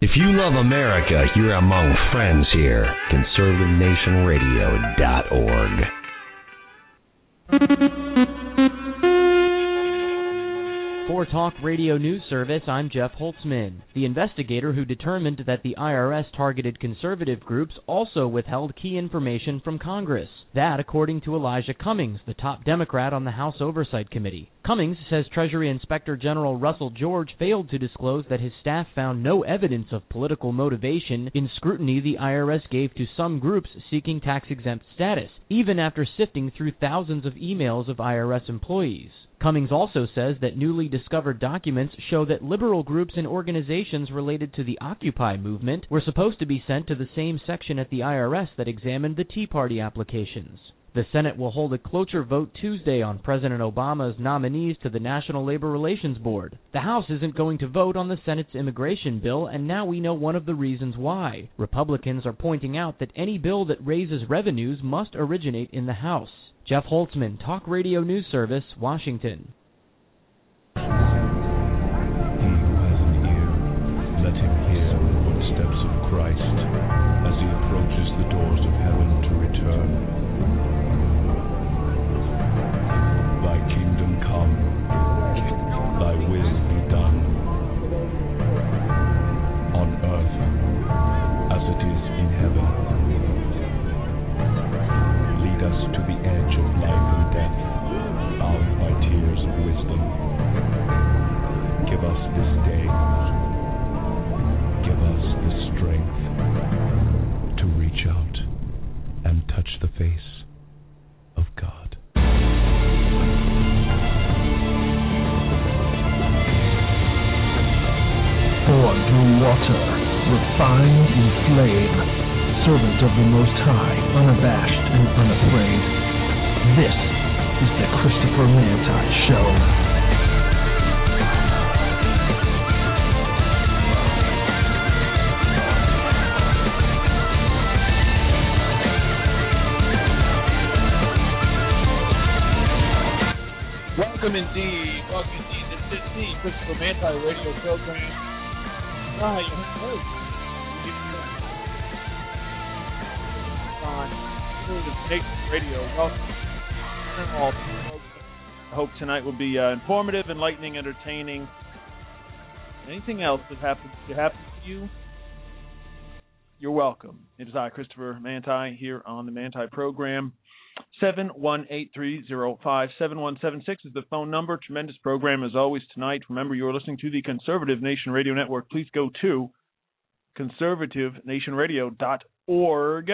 If you love America, you're among friends here. ConservativeNationRadio.org. For Talk Radio News Service, I'm Jeff Holtzman. The investigator who determined that the IRS targeted conservative groups also withheld key information from Congress. That, according to Elijah Cummings, the top Democrat on the House Oversight Committee. Cummings says Treasury Inspector General Russell George failed to disclose that his staff found no evidence of political motivation in scrutiny the IRS gave to some groups seeking tax-exempt status, even after sifting through thousands of emails of IRS employees. Cummings also says that newly discovered documents show that liberal groups and organizations related to the Occupy movement were supposed to be sent to the same section at the IRS that examined the Tea Party applications. The Senate will hold a cloture vote Tuesday on President Obama's nominees to the National Labor Relations Board. The House isn't going to vote on the Senate's immigration bill, and now we know one of the reasons why. Republicans are pointing out that any bill that raises revenues must originate in the House. Jeff Holtzman, Talk Radio News Service, Washington. He who has an ear, let him hear the footsteps of Christ as he approaches the doors of heaven to return. Thy kingdom come, thy will be done, on earth as it is in heaven. Lead us to the edge of life and death, bound by tears of wisdom. Give us this day, give us the strength to reach out and touch the face of God. Born through water, refined in flame, servant of the Most High, unabashed and unafraid. This is the Christopher Manti Show. Welcome indeed. Welcome indeed. This is the Christopher Manti radio program. Hi, your host. On Nation Radio. Welcome. I hope tonight will be informative, enlightening, entertaining. Anything else that happens to you, you're welcome. It is I, Christopher Manti, here on the Manti program. 718-305-7176 is the phone number. Tremendous program as always tonight. Remember, you're listening to the Conservative Nation Radio Network. Please go to conservativenationradio.org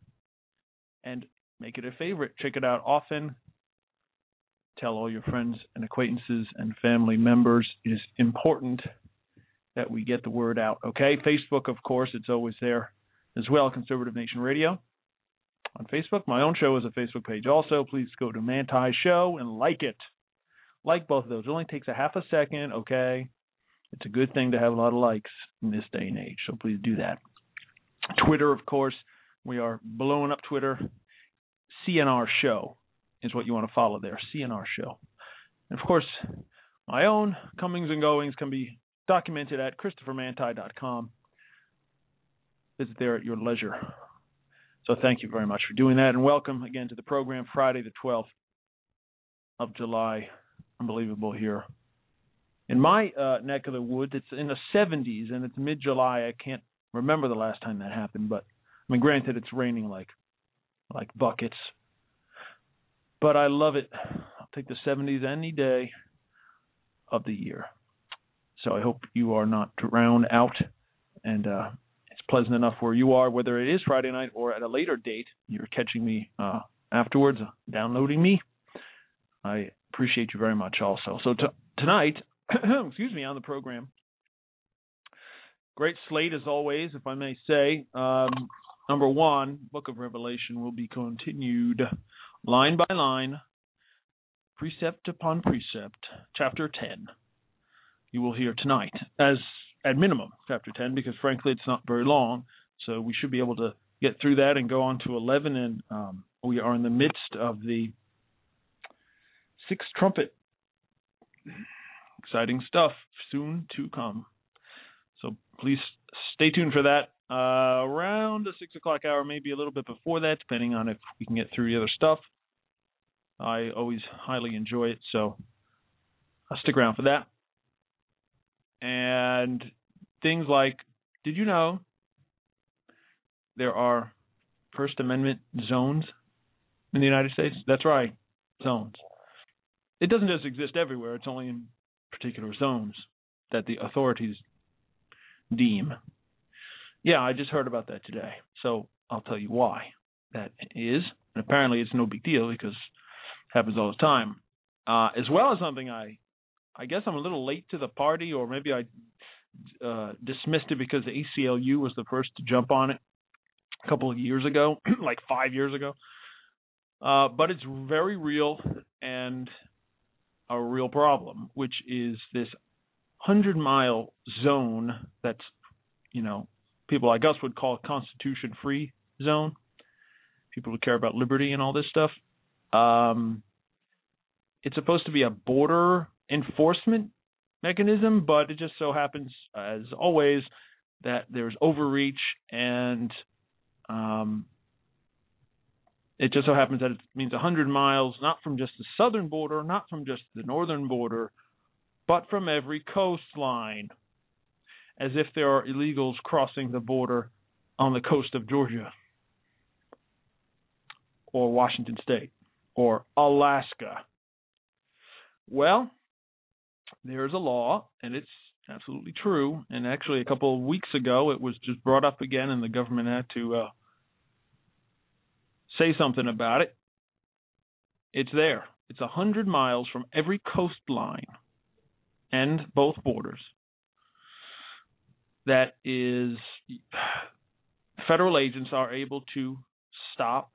and make it a favorite. Check it out often. Tell all your friends and acquaintances and family members. It is important that we get the word out, okay? Facebook, of course, it's always there as well, Conservative Nation Radio. On Facebook, my own show is a Facebook page also. Please go to Manti Show and like it. Like both of those. It only takes a half a second, okay? It's a good thing to have a lot of likes in this day and age, so please do that. Twitter, of course, we are blowing up Twitter. CNR Show is what you want to follow there, CNR Show. And, of course, my own comings and goings can be documented at ChristopherManti.com. Visit there at your leisure. So thank you very much for doing that, and welcome again to the program, Friday the 12th of July. Unbelievable here. In my neck of the woods, it's in the 70s, and it's mid-July. I can't remember the last time that happened, but, I mean, granted, it's raining like buckets. But I love it. I'll take the 70s any day of the year. So I hope you are not drowned out, and it's pleasant enough where you are, whether it is Friday night or at a later date. You're catching me afterwards, downloading me. I appreciate you very much also. So tonight, excuse me, on the program, great slate as always, if I may say. Number one, Book of Revelation will be continued line by line, precept upon precept, chapter 10. You will hear tonight, as at minimum, chapter 10, because frankly it's not very long, so we should be able to get through that and go on to 11, and we are in the midst of the sixth trumpet. Exciting stuff soon to come. So please stay tuned for that around the 6 o'clock hour, maybe a little bit before that, depending on if we can get through the other stuff. I always highly enjoy it, so I'll stick around for that. And things like, did you know there are First Amendment zones in the United States? That's right, zones. It doesn't just exist everywhere. It's only in particular zones that the authorities deem. Yeah, I just heard about that today. So I'll tell you why that is. And apparently it's no big deal because it happens all the time. As well as something I guess I'm a little late to the party, or maybe I dismissed it because the ACLU was the first to jump on it a couple of years ago, like 5 years ago. But it's very real and a real problem, which is this 100-mile zone that's, people like us would call a constitution-free zone. People who care about liberty and all this stuff. It's supposed to be a border enforcement mechanism, but it just so happens, as always, that there's overreach, and it just so happens that it means 100 miles, not from just the southern border, not from just the northern border, but from every coastline, as if there are illegals crossing the border on the coast of Georgia or Washington State or Alaska. Well, there's a law, and it's absolutely true. And actually, a couple of weeks ago, it was just brought up again, and the government had to say something about it. It's there. It's 100 miles from every coastline and both borders. That is, federal agents are able to stop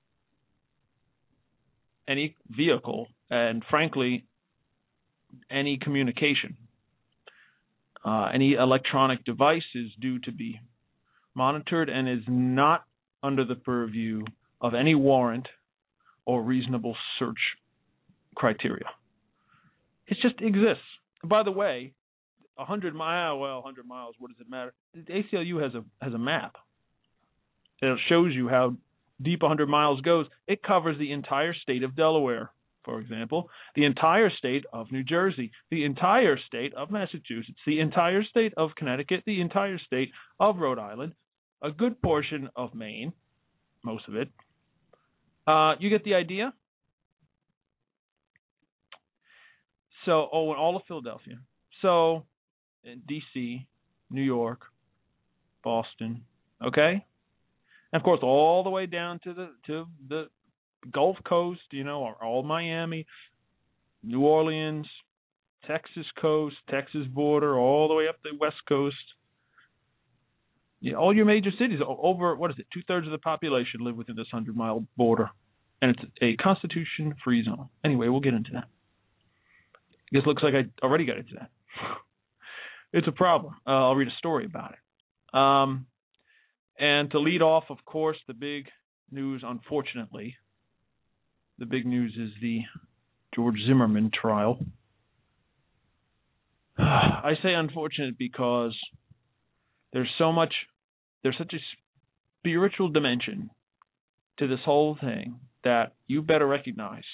any vehicle and, frankly, any communication. Any electronic device is due to be monitored and is not under the purview of any warrant or reasonable search criteria. It just exists. By the way, 100 miles, what does it matter? The ACLU has a map. It shows you how deep 100 miles goes. It covers the entire state of Delaware, for example, the entire state of New Jersey, the entire state of Massachusetts, the entire state of Connecticut, the entire state of Rhode Island, a good portion of Maine, most of it. You get the idea? So, and all of Philadelphia. So, in D.C., New York, Boston, okay? And, of course, all the way down to the Gulf Coast, or all Miami, New Orleans, Texas coast, Texas border, all the way up the West Coast. Yeah, all your major cities, over, 2/3 of the population live within this 100-mile border. And it's a constitution-free zone. Anyway, we'll get into that. I guess it looks like I already got into that. It's a problem. I'll read a story about it. And to lead off, of course, the big news, unfortunately, the big news is the George Zimmerman trial. I say unfortunate because there's such a spiritual dimension to this whole thing that you better recognize.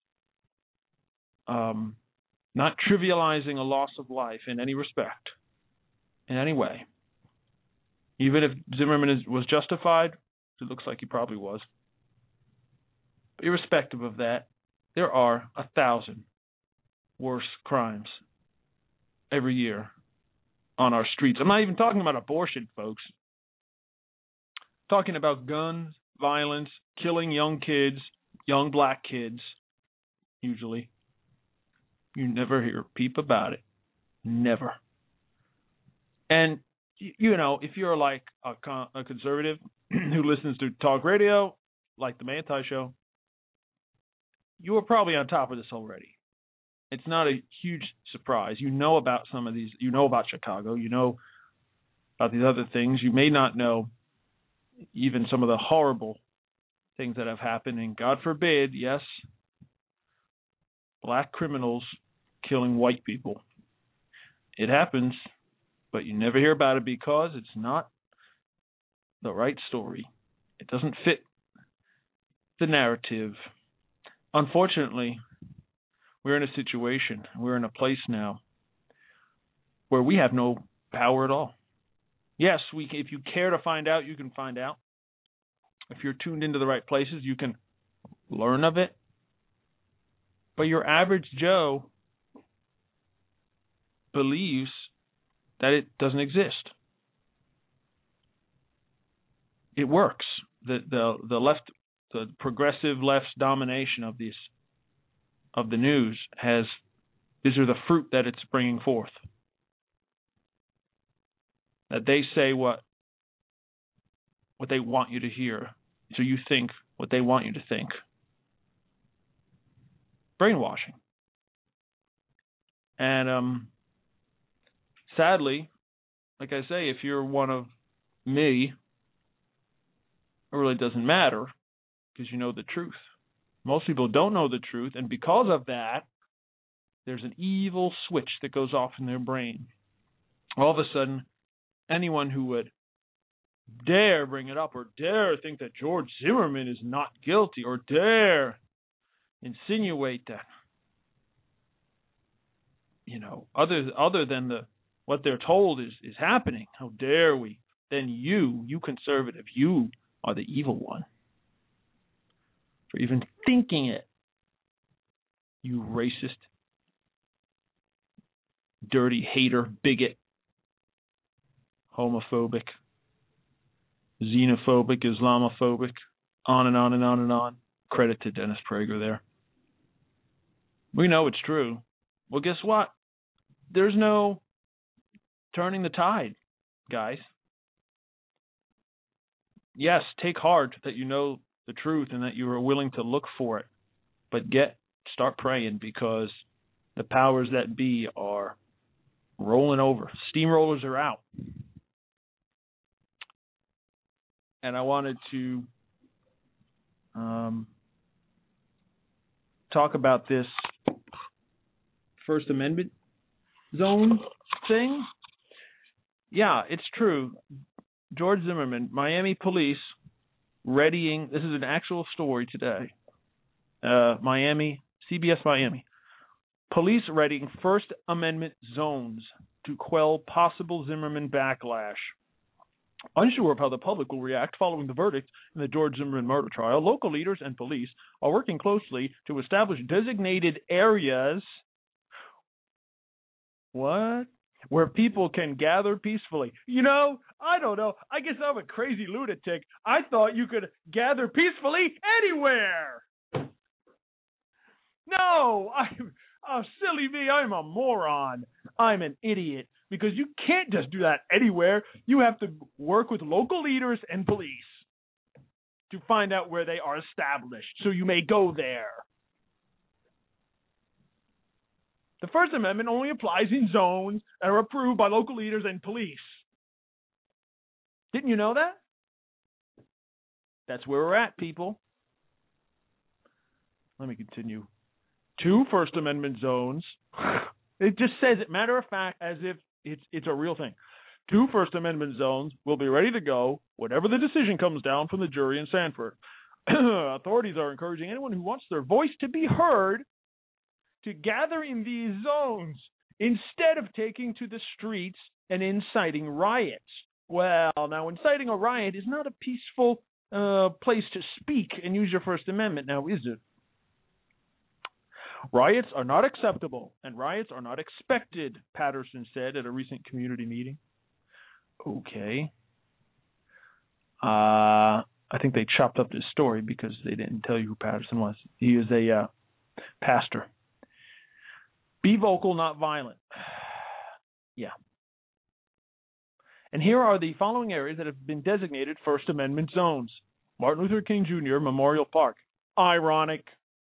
Not trivializing a loss of life in any respect, in any way. Even if Zimmerman was justified, it looks like he probably was. But irrespective of that, there are 1,000 worse crimes every year on our streets. I'm not even talking about abortion, folks. I'm talking about guns, violence, killing young kids, young black kids, usually. You never hear a peep about it. Never. And, if you're like a conservative who listens to talk radio, like the Manti Show, you are probably on top of this already. It's not a huge surprise. You know about some of these. You know about Chicago. You know about these other things. You may not know even some of the horrible things that have happened. And God forbid, yes, black criminals killing white people. It happens. but you never hear about it because it's not the right story. It doesn't fit the narrative. Unfortunately, we're in a situation, we're in a place now where we have no power at all. Yes, if you care to find out, you can find out. If you're tuned into the right places, you can learn of it. But your average Joe believes that it doesn't exist. It works. The left, the progressive left's domination of the news these are the fruit that it's bringing forth. That they say what they want you to hear, so you think what they want you to think. Brainwashing. And sadly, like I say, if you're one of me, it really doesn't matter because you know the truth. Most people don't know the truth, and because of that, there's an evil switch that goes off in their brain. All of a sudden, anyone who would dare bring it up or dare think that George Zimmerman is not guilty or dare insinuate that, other than what they're told is happening, how dare we? Then you conservative, you are the evil one for even thinking it. You racist, dirty hater, bigot, homophobic, xenophobic, Islamophobic, on and on and on and on. Credit to Dennis Prager there. We know it's true. Well, guess what? There's no turning the tide, guys. Yes, take heart that you know the truth and that you are willing to look for it. But start praying because the powers that be are rolling over. Steamrollers are out. And I wanted to talk about this First Amendment zone thing. Yeah, it's true. George Zimmerman, Miami police readying, this is an actual story today. Miami, CBS Miami. Police readying First Amendment zones to quell possible Zimmerman backlash. Unsure of how the public will react following the verdict in the George Zimmerman murder trial, local leaders and police are working closely to establish designated areas where people can gather peacefully. I don't know. I guess I'm a crazy lunatic. I thought you could gather peacefully anywhere. No, silly me. I'm a moron. I'm an idiot. Because you can't just do that anywhere. You have to work with local leaders and police to find out where they are established, so you may go there. The First Amendment only applies in zones that are approved by local leaders and police. Didn't you know that? That's where we're at, people. Let me continue. 2 First Amendment zones. It just says it, matter of fact, as if it's a real thing. 2 First Amendment zones will be ready to go whenever the decision comes down from the jury in Sanford. Authorities are encouraging anyone who wants their voice to be heard to gather in these zones instead of taking to the streets and inciting riots. Well, now inciting a riot is not a peaceful place to speak and use your First Amendment, now is it? Riots are not acceptable, and riots are not expected, Patterson said at a recent community meeting. Okay. I think they chopped up this story because they didn't tell you who Patterson was. He is a pastor. Be vocal, not violent. Yeah. And here are the following areas that have been designated First Amendment zones. Martin Luther King Jr. Memorial Park. Ironic.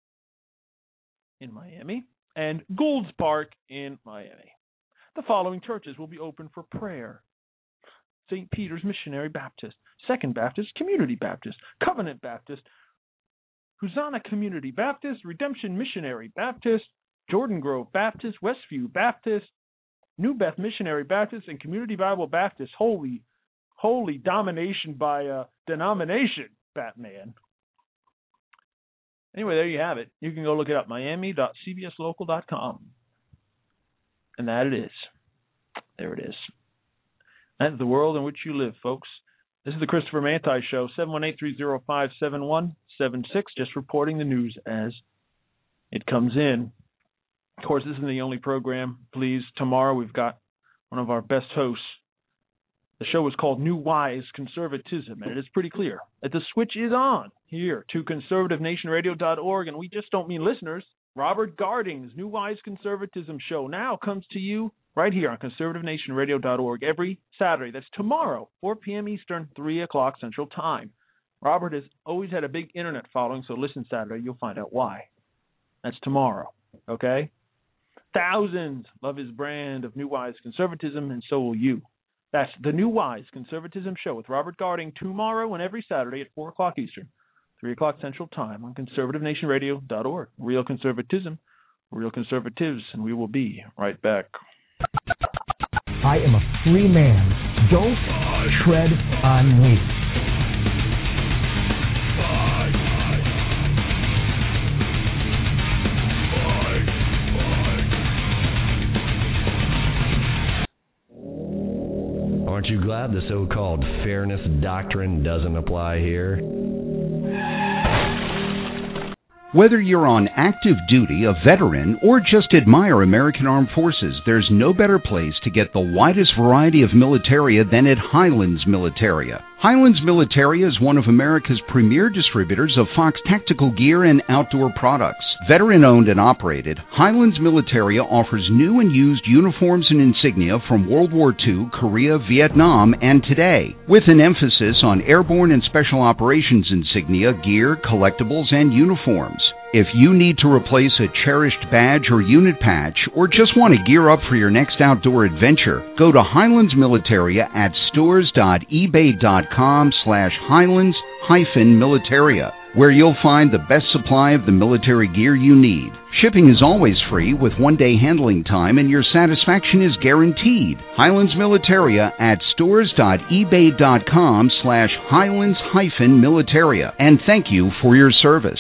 In Miami, and Goulds Park in Miami. The following churches will be open for prayer. St. Peter's Missionary Baptist, Second Baptist, Community Baptist, Covenant Baptist, Hosanna Community Baptist, Redemption Missionary Baptist, Jordan Grove Baptist, Westview Baptist, New Beth Missionary Baptist and Community Bible Baptist. Holy domination by denomination, Batman. Anyway, there you have it. You can go look it up, miami.cbslocal.com. And that it is. There it is. That's the world in which you live, folks. This is the Christopher Manti Show, 718-305-7176, just reporting the news as it comes in. Of course, this isn't the only program. Please, tomorrow we've got one of our best hosts. The show is called New Wise Conservatism, and it is pretty clear that the switch is on here to conservativenationradio.org, and we just don't mean listeners. Robert Garding's New Wise Conservatism show now comes to you right here on conservativenationradio.org every Saturday. That's tomorrow, 4 p.m. Eastern, 3 o'clock Central Time. Robert has always had a big internet following, so listen Saturday. You'll find out why. That's tomorrow, okay? Thousands love his brand of New Wise Conservatism, and so will you. That's the New Wise Conservatism Show with Robert Garding tomorrow and every Saturday at 4 o'clock Eastern, 3 o'clock Central Time on conservativenationradio.org. Real conservatism, real conservatives, and we will be right back. I am a free man. Don't tread on me. Aren't you glad the so-called fairness doctrine doesn't apply here? Whether you're on active duty, a veteran, or just admire American Armed Forces, there's no better place to get the widest variety of militaria than at Highlands Militaria. Highlands Militaria is one of America's premier distributors of Fox tactical gear and outdoor products. Veteran-owned and operated, Highlands Militaria offers new and used uniforms and insignia from World War II, Korea, Vietnam, and today, with an emphasis on airborne and special operations insignia, gear, collectibles, and uniforms. If you need to replace a cherished badge or unit patch, or just want to gear up for your next outdoor adventure, go to Highlands Militaria at stores.ebay.com/Highlands-Militaria, where you'll find the best supply of the military gear you need. Shipping is always free with one-day handling time, and your satisfaction is guaranteed. Highlands Militaria at stores.ebay.com/Highlands-Militaria, and thank you for your service.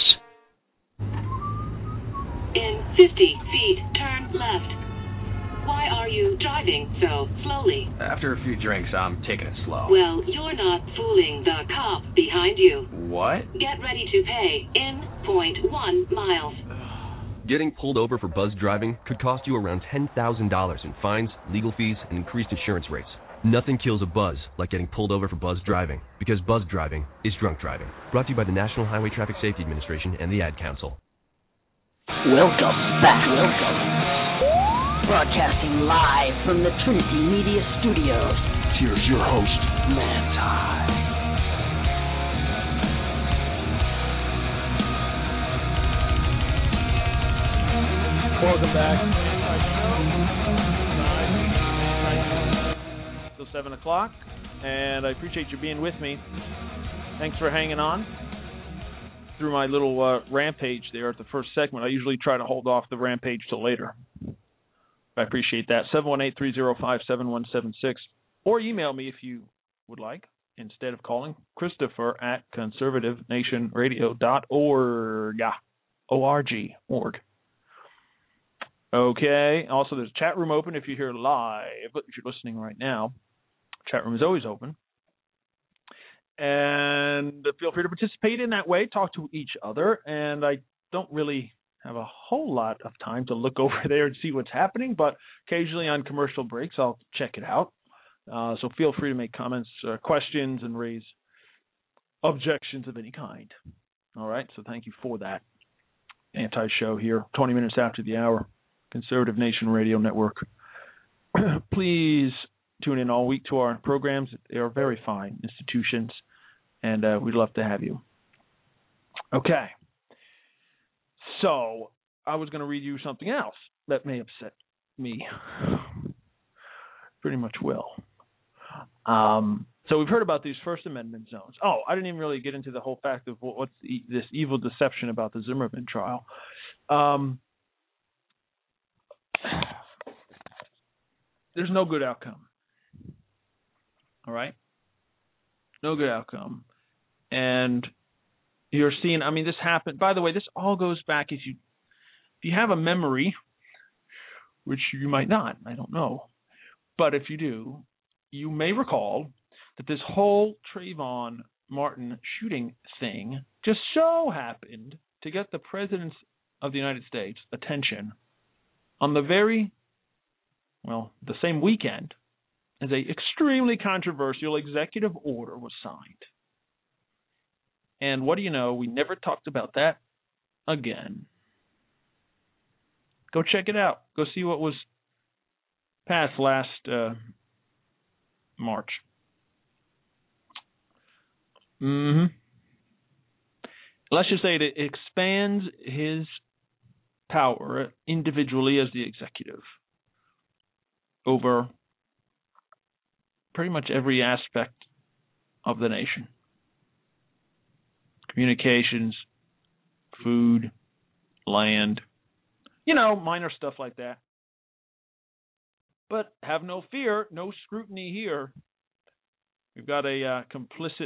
In 50 feet, turn left. Why are you driving so slowly? After a few drinks, I'm taking it slow. Well, you're not fooling the cop behind you. What? Get ready to pay in 0.1 miles. Getting pulled over for buzz driving could cost you around $10,000 in fines, legal fees, and increased insurance rates. Nothing kills a buzz like getting pulled over for buzz driving, because buzz driving is drunk driving. Brought to you by the National Highway Traffic Safety Administration and the Ad Council. Welcome back. Broadcasting live from the Trinity Media Studios. Here's your host, Manti. Welcome back. Till 7 o'clock, and I appreciate you being with me. Thanks for hanging on through my little rampage there at the first segment. I usually try to hold off the rampage till later. I appreciate that. 718-305-7176. Or email me if you would like, instead of calling, Christopher at conservativenationradio.org. O-R-G. Org. Okay. Also, there's a chat room open if you're here live. If you're listening right now, chat room is always open. And feel free to participate in that way. Talk to each other. And I don't really have a whole lot of time to look over there and see what's happening, but occasionally on commercial breaks, I'll check it out. So feel free to make comments, questions, and raise objections of any kind. All right. So thank you for that. Anti-show here, 20 minutes after the hour. Conservative Nation Radio Network. Please tune in all week to our programs. They are very fine institutions, and we'd love to have you. Okay. So I was going to read you something else that may upset me. Pretty much will. So we've heard about these First Amendment zones. Oh, I didn't even really get into the whole fact of what's this evil deception about the Zimmerman trial. there's no good outcome. All right? No good outcome. And you're seeing, this happened. By the way, this all goes back if you have a memory, which you might not, I don't know. But if you do, you may recall that this whole Trayvon Martin shooting thing just so happened to get the President of the United States attention on the same weekend as a extremely controversial executive order was signed. And what do you know? We never talked about that again. Go check it out. Go see what was passed last March. Let's just say it expands his power individually as the executive over pretty much every aspect of the nation. Communications, food, land, minor stuff like that. But have no fear, no scrutiny here. We've got a complicit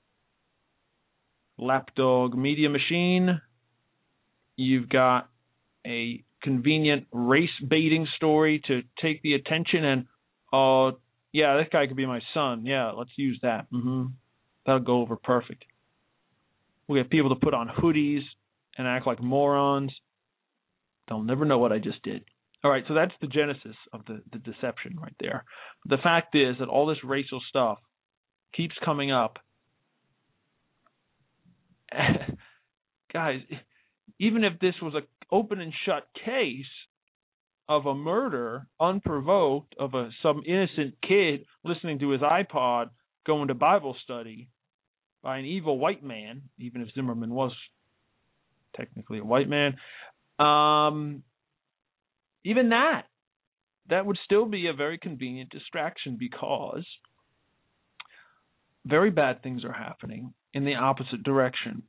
lapdog media machine. You've got a convenient race baiting story to take the attention and, this guy could be my son. Yeah, let's use that. That'll go over perfect. We have people to put on hoodies and act like morons. They'll never know what I just did. All right, so that's the genesis of the deception right there. The fact is that all this racial stuff keeps coming up. Guys, even if this was an open and shut case of a murder, unprovoked, of some innocent kid listening to his iPod going to Bible study by an evil white man, even if Zimmerman was technically a white man, even that would still be a very convenient distraction because very bad things are happening in the opposite direction.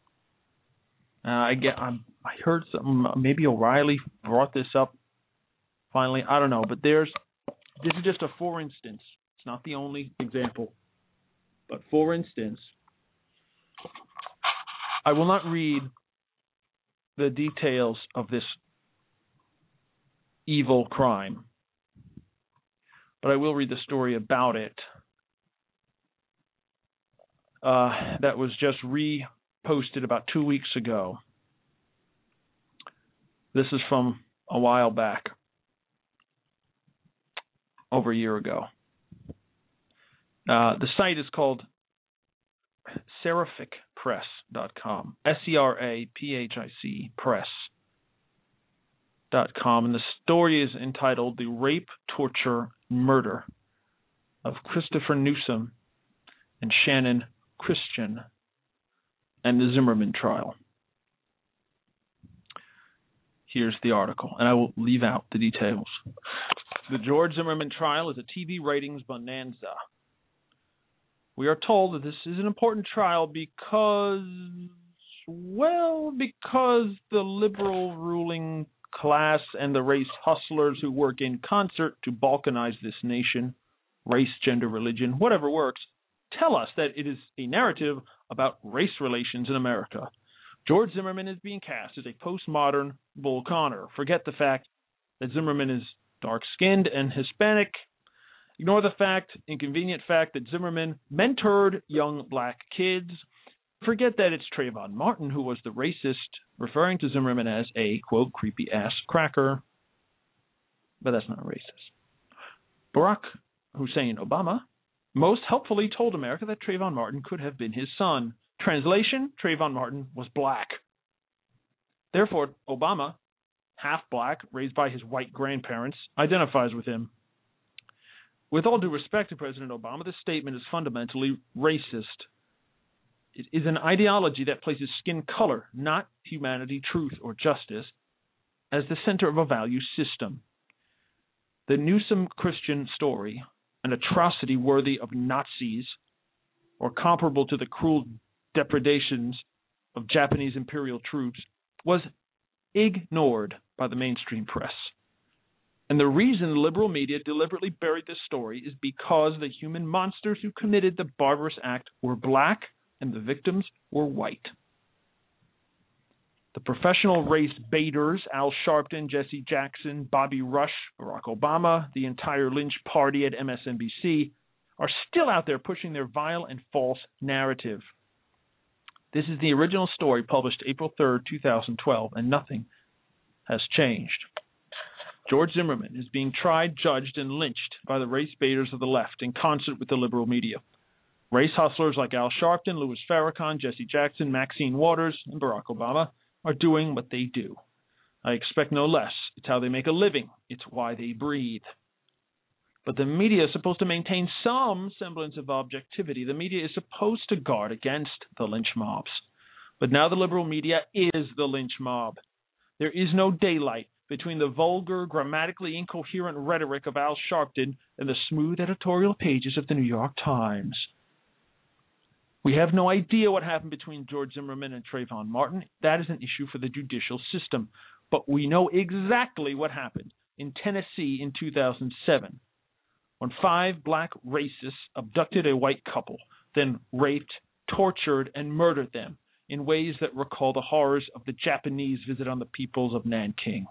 I heard something, maybe O'Reilly brought this up finally, I don't know, but this is just a for instance. It's not the only example, but for instance, I will not read the details of this evil crime, but I will read the story about it that was just reposted about 2 weeks ago. This is from a while back, over a year ago. The site is called seraphicpress.com, SERAPHIC press.com, and the story is entitled "The Rape, Torture, Murder of Christopher Newsom and Shannon Christian and the Zimmerman Trial." Here's the article, and I will leave out the details. The George Zimmerman trial is a TV ratings bonanza. We are told that this is an important trial because the liberal ruling class and the race hustlers who work in concert to balkanize this nation, race, gender, religion, whatever works, tell us that it is a narrative about race relations in America. George Zimmerman is being cast as a postmodern Bull Connor. Forget the fact that Zimmerman is dark-skinned and Hispanic. Ignore the inconvenient fact that Zimmerman mentored young black kids. Forget that it's Trayvon Martin who was the racist, referring to Zimmerman as a, quote, creepy-ass cracker. But that's not racist. Barack Hussein Obama most helpfully told America that Trayvon Martin could have been his son. Translation, Trayvon Martin was black. Therefore, Obama, half black, raised by his white grandparents, identifies with him. With all due respect to President Obama, this statement is fundamentally racist. It is an ideology that places skin color, not humanity, truth, or justice, as the center of a value system. The Newsom Christian story, an atrocity worthy of Nazis or comparable to the cruel depredations of Japanese imperial troops, was ignored by the mainstream press. And the reason the liberal media deliberately buried this story is because the human monsters who committed the barbarous act were black and the victims were white. The professional race baiters, Al Sharpton, Jesse Jackson, Bobby Rush, Barack Obama, the entire lynch party at MSNBC, are still out there pushing their vile and false narrative. This is the original story published April 3rd, 2012, and nothing has changed. George Zimmerman is being tried, judged, and lynched by the race baiters of the left in concert with the liberal media. Race hustlers like Al Sharpton, Louis Farrakhan, Jesse Jackson, Maxine Waters, and Barack Obama are doing what they do. I expect no less. It's how they make a living. It's why they breathe. But the media is supposed to maintain some semblance of objectivity. The media is supposed to guard against the lynch mobs. But now the liberal media is the lynch mob. There is no daylight between the vulgar, grammatically incoherent rhetoric of Al Sharpton and the smooth editorial pages of the New York Times. We have no idea what happened between George Zimmerman and Trayvon Martin. That is an issue for the judicial system. But we know exactly what happened in Tennessee in 2007, when 5 black racists abducted a white couple, then raped, tortured, and murdered them in ways that recall the horrors of the Japanese visit on the peoples of Nanking.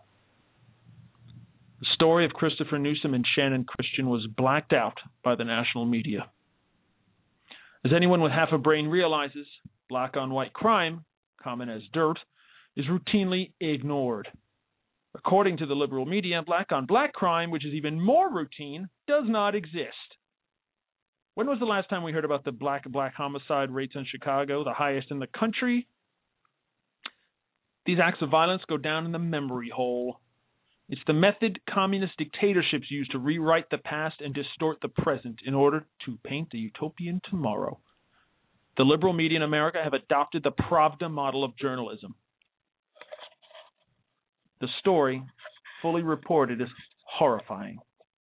The story of Christopher Newsom and Shannon Christian was blacked out by the national media. As anyone with half a brain realizes, black on white crime, common as dirt, is routinely ignored. According to the liberal media, black on black crime, which is even more routine, does not exist. When was the last time we heard about the black homicide rates in Chicago, the highest in the country? These acts of violence go down in the memory hole. It's the method communist dictatorships use to rewrite the past and distort the present in order to paint a utopian tomorrow. The liberal media in America have adopted the Pravda model of journalism. The story, fully reported, is horrifying.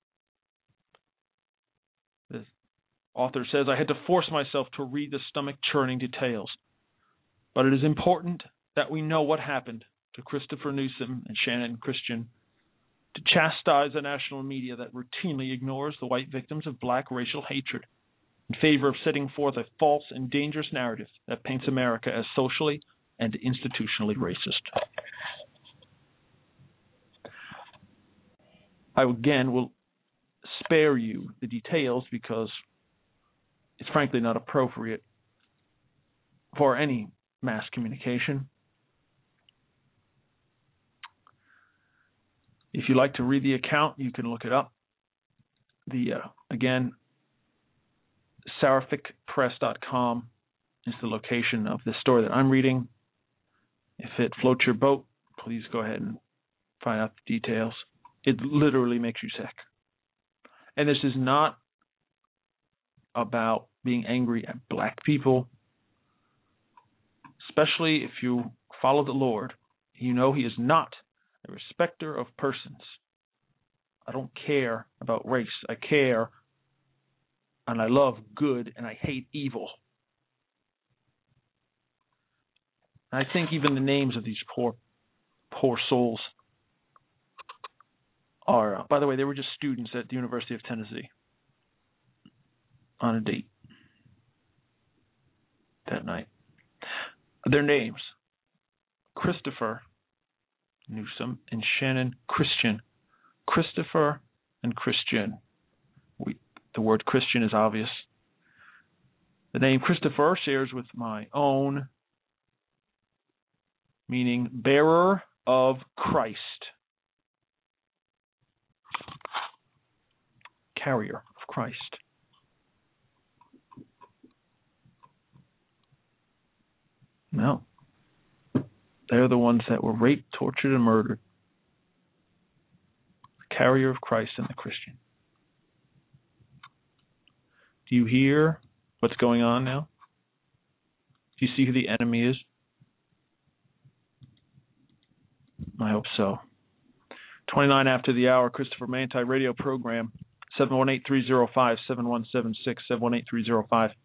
The author says, I had to force myself to read the stomach-churning details. But it is important that we know what happened to Christopher Newsom and Shannon Christian, to chastise the national media that routinely ignores the white victims of black racial hatred in favor of setting forth a false and dangerous narrative that paints America as socially and institutionally racist. I again will spare you the details because it's frankly not appropriate for any mass communication. If you like to read the account, you can look it up. Again, seraphic.press.com is the location of the story that I'm reading. If it floats your boat, please go ahead and find out the details. It literally makes you sick. And this is not about being angry at black people, especially if you follow the Lord. You know He is not a respecter of persons. I don't care about race. I care and I love good and I hate evil. And I think even the names of these poor souls are, by the way, they were just students at the University of Tennessee on a date that night. Their names, Christopher Newsom and Shannon Christian. Christopher and Christian. The word Christian is obvious. The name Christopher shares with my own, meaning bearer of Christ. Carrier of Christ. No. They're the ones that were raped, tortured, and murdered. The carrier of Christ and the Christian. Do you hear what's going on now? Do you see who the enemy is? I hope so. 29 after the hour, Christopher Manti radio program, 718-305-7176, 718-305-7176.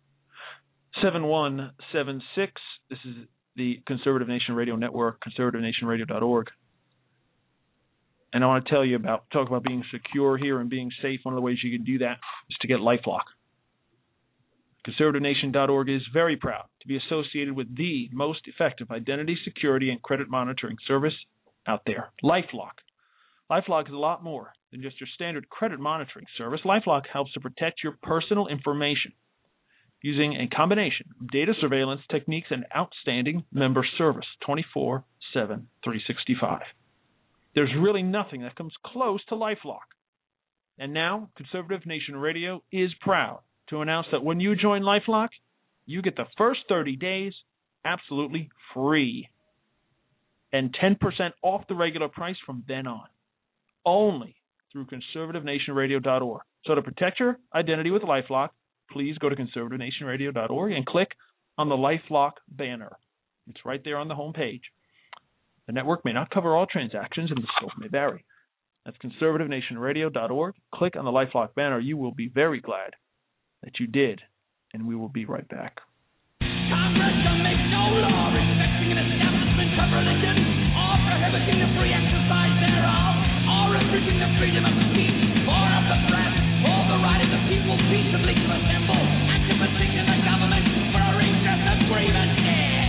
This is the Conservative Nation Radio Network, conservativenationradio.org. And I want to talk about being secure here and being safe. One of the ways you can do that is to get LifeLock. ConservativeNation.org is very proud to be associated with the most effective identity security and credit monitoring service out there, LifeLock. LifeLock is a lot more than just your standard credit monitoring service. LifeLock helps to protect your personal information using a combination of data surveillance techniques and outstanding member service, 24/7, 365. There's really nothing that comes close to LifeLock. And now, Conservative Nation Radio is proud to announce that when you join LifeLock, you get the first 30 days absolutely free and 10% off the regular price from then on, only through conservativenationradio.org. So to protect your identity with LifeLock, please go to conservativenationradio.org and click on the LifeLock banner. It's right there on the home page. The network may not cover all transactions and the scope may vary. That's conservativenationradio.org. Click on the LifeLock banner. You will be very glad that you did, and we will be right back. Congress shall make no law respecting an establishment of religion, or prohibiting the free exercise thereof, or restricting the freedom of speech, or of the press, or the right of the people peaceably to assemble and to petition the government for a redress of grievances.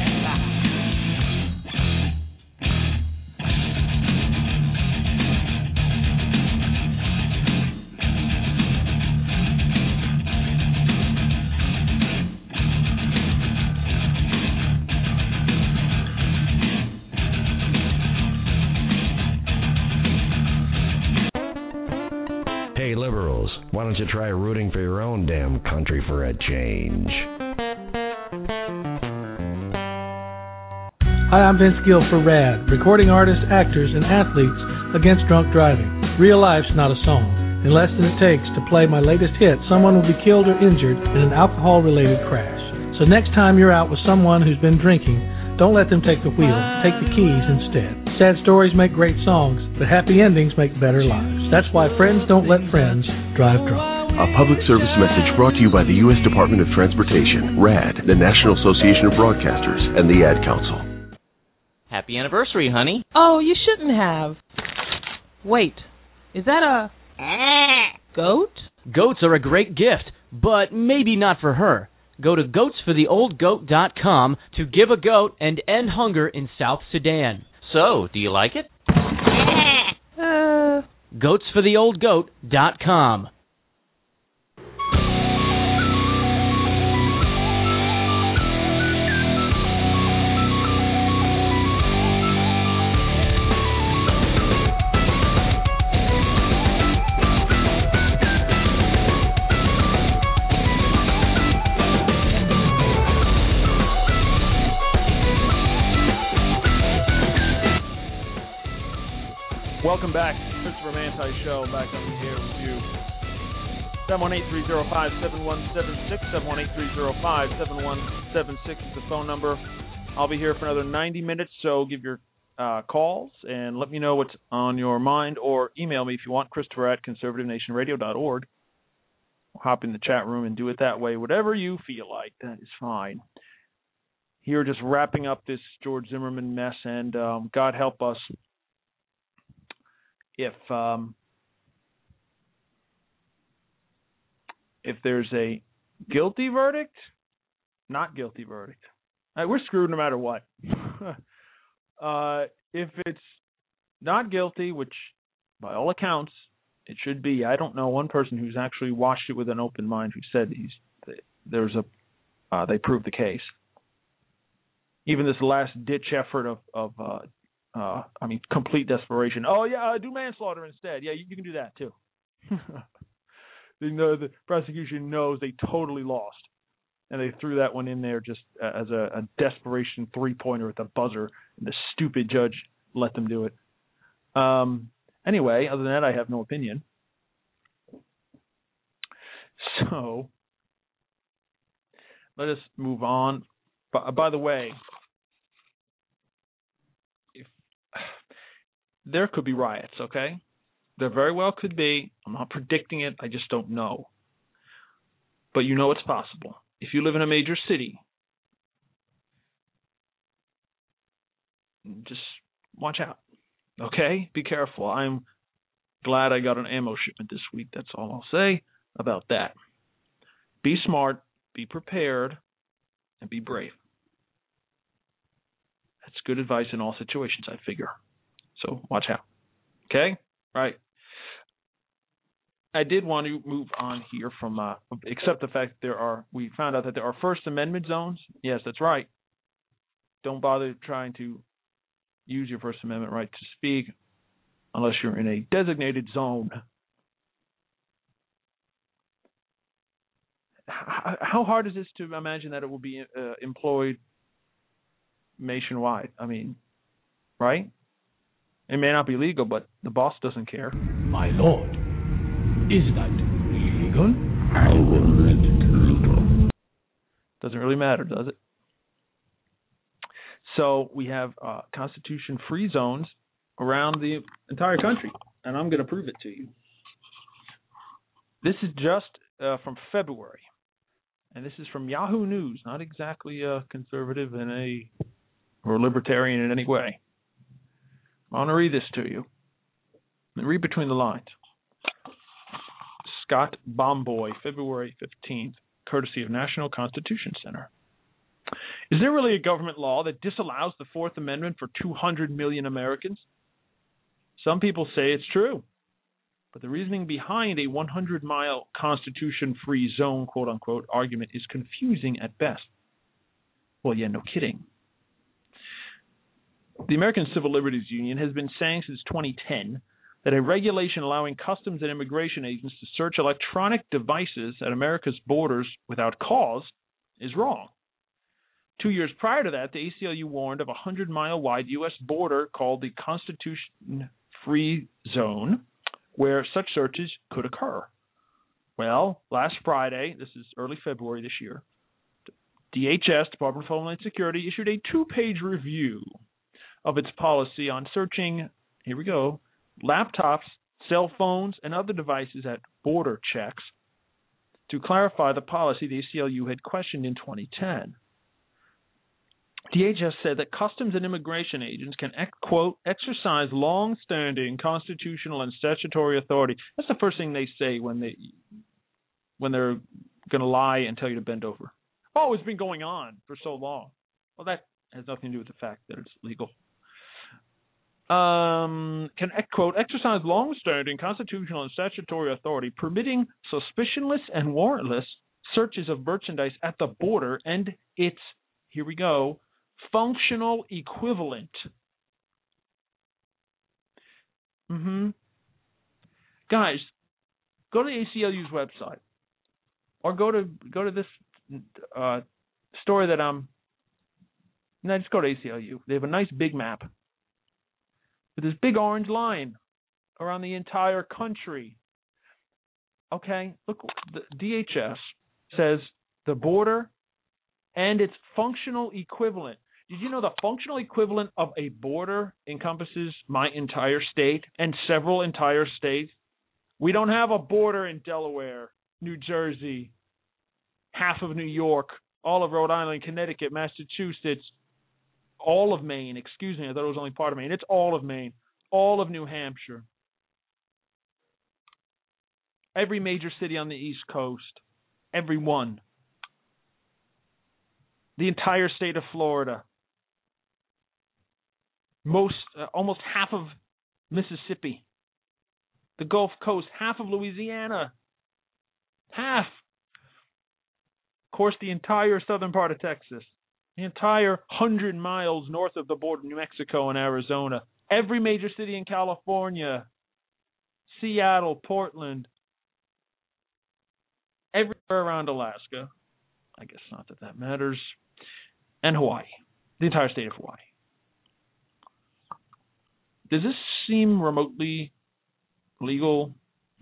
Hey, liberals, why don't you try rooting for your own damn country for a change? Hi, I'm Vince Gill for RAD, recording artists, actors, and athletes against drunk driving. Real life's not a song. In less than it takes to play my latest hit, someone will be killed or injured in an alcohol-related crash. So next time you're out with someone who's been drinking, don't let them take the wheel. Take the keys instead. Sad stories make great songs, but happy endings make better lives. That's why friends don't let friends drive drunk. A public service message brought to you by the U.S. Department of Transportation, RAD, the National Association of Broadcasters, and the Ad Council. Happy anniversary, honey. Oh, you shouldn't have. Wait, is that a goat? Goats are a great gift, but maybe not for her. Go to goatsfortheoldgoat.com to give a goat and end hunger in South Sudan. So, do you like it? Goatsfortheoldgoat.com. Welcome back. Christopher Manti Show, back on the air with you. 718-305-7176, 718-305-7176 is the phone number. I'll be here for another 90 minutes, so give your calls and let me know what's on your mind, or email me if you want, Christopher@conservativenationradio.org. Hop in the chat room and do it that way. Whatever you feel like, that is fine. Here, just wrapping up this George Zimmerman mess, and God help us if there's a guilty verdict, not guilty verdict. We're screwed no matter what. If it's not guilty, which by all accounts it should be, I don't know one person who's actually watched it with an open mind who said they proved the case. Even this last ditch effort of complete desperation. Oh, yeah, do manslaughter instead. Yeah, you can do that, too. The prosecution knows they totally lost, and they threw that one in there just as a desperation three-pointer at the buzzer, and the stupid judge let them do it. Anyway, other than that, I have no opinion. So, let us move on. By the way, there could be riots, okay? There very well could be. I'm not predicting it. I just don't know. But you know it's possible. If you live in a major city, just watch out, okay? Be careful. I'm glad I got an ammo shipment this week. That's all I'll say about that. Be smart, be prepared, and be brave. That's good advice in all situations, I figure. So watch out. Okay? Right. I did want to move on here from, except the fact that we found out that there are First Amendment zones. Yes, that's right. Don't bother trying to use your First Amendment right to speak unless you're in a designated zone. How hard is this to imagine that it will be employed nationwide? I mean, right? It may not be legal, but the boss doesn't care. My lord, is that illegal? I will make it legal. Doesn't really matter, does it? So we have Constitution-free zones around the entire country, and I'm going to prove it to you. This is just from February, and this is from Yahoo News, not exactly conservative or libertarian in any way. I want to read this to you. Read between the lines. Scott Bomboy, February 15th, courtesy of National Constitution Center. Is there really a government law that disallows the Fourth Amendment for 200 million Americans? Some people say it's true, but the reasoning behind a 100-mile Constitution-free zone, quote-unquote, argument is confusing at best. Well, yeah, no kidding. The American Civil Liberties Union has been saying since 2010 that a regulation allowing customs and immigration agents to search electronic devices at America's borders without cause is wrong. 2 years prior to that, the ACLU warned of a 100-mile-wide U.S. border called the Constitution-Free Zone, where such searches could occur. Well, last Friday, this is early February this year, DHS, Department of Homeland Security, issued a 2-page review of its policy on searching, here we go, laptops, cell phones, and other devices at border checks to clarify the policy the ACLU had questioned in 2010. DHS said that customs and immigration agents can, quote, exercise long-standing constitutional and statutory authority. That's the first thing they say when they're going to lie and tell you to bend over. Oh, it's been going on for so long. Well, that has nothing to do with the fact that it's legal. Can, quote, exercise long-standing constitutional and statutory authority permitting suspicionless and warrantless searches of merchandise at the border and its, here we go, functional equivalent. Guys, go to the ACLU's website or go to this story that just go to ACLU. They have a nice big map with this big orange line around the entire country. Okay, look, the DHS says the border and its functional equivalent. Did you know the functional equivalent of a border encompasses my entire state and several entire states? We don't have a border in Delaware, New Jersey, half of New York, all of Rhode Island, Connecticut, Massachusetts, all of Maine. Excuse me, I thought it was only part of Maine. It's all of Maine, all of New Hampshire, every major city on the East Coast, every one. The entire state of Florida, almost half of Mississippi, the Gulf Coast, half of Louisiana, half. Of course, the entire southern part of Texas, the entire 100 miles north of the border, New Mexico and Arizona, every major city in California, Seattle, Portland, everywhere around Alaska. I guess not that matters. And Hawaii, the entire state of Hawaii. Does this seem remotely legal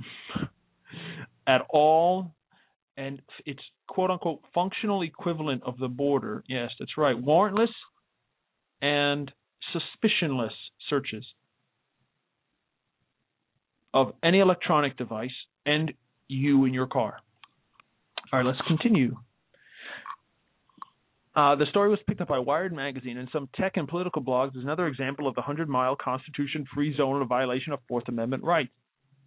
at all? And it's quote-unquote functional equivalent of the border. Yes, that's right. Warrantless and suspicionless searches of any electronic device and you in your car. All right, let's continue. The story was picked up by Wired Magazine and some tech and political blogs as another example of the 100-mile Constitution-free zone of violation of Fourth Amendment rights.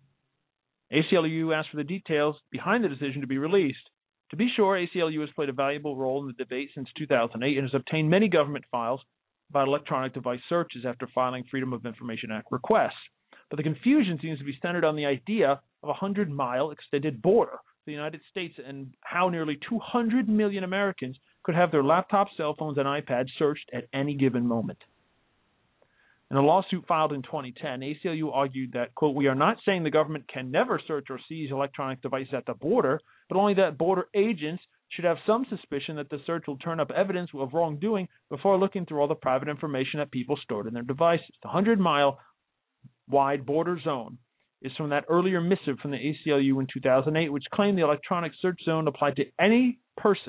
ACLU asked for the details behind the decision to be released. To be sure, ACLU has played a valuable role in the debate since 2008 and has obtained many government files about electronic device searches after filing Freedom of Information Act requests. But the confusion seems to be centered on the idea of a 100-mile extended border for the United States and how nearly 200 million Americans could have their laptops, cell phones, and iPads searched at any given moment. In a lawsuit filed in 2010, ACLU argued that, quote, we are not saying the government can never search or seize electronic devices at the border, but only that border agents should have some suspicion that the search will turn up evidence of wrongdoing before looking through all the private information that people stored in their devices. The 100-mile wide border zone is from that earlier missive from the ACLU in 2008, which claimed the electronic search zone applied to any person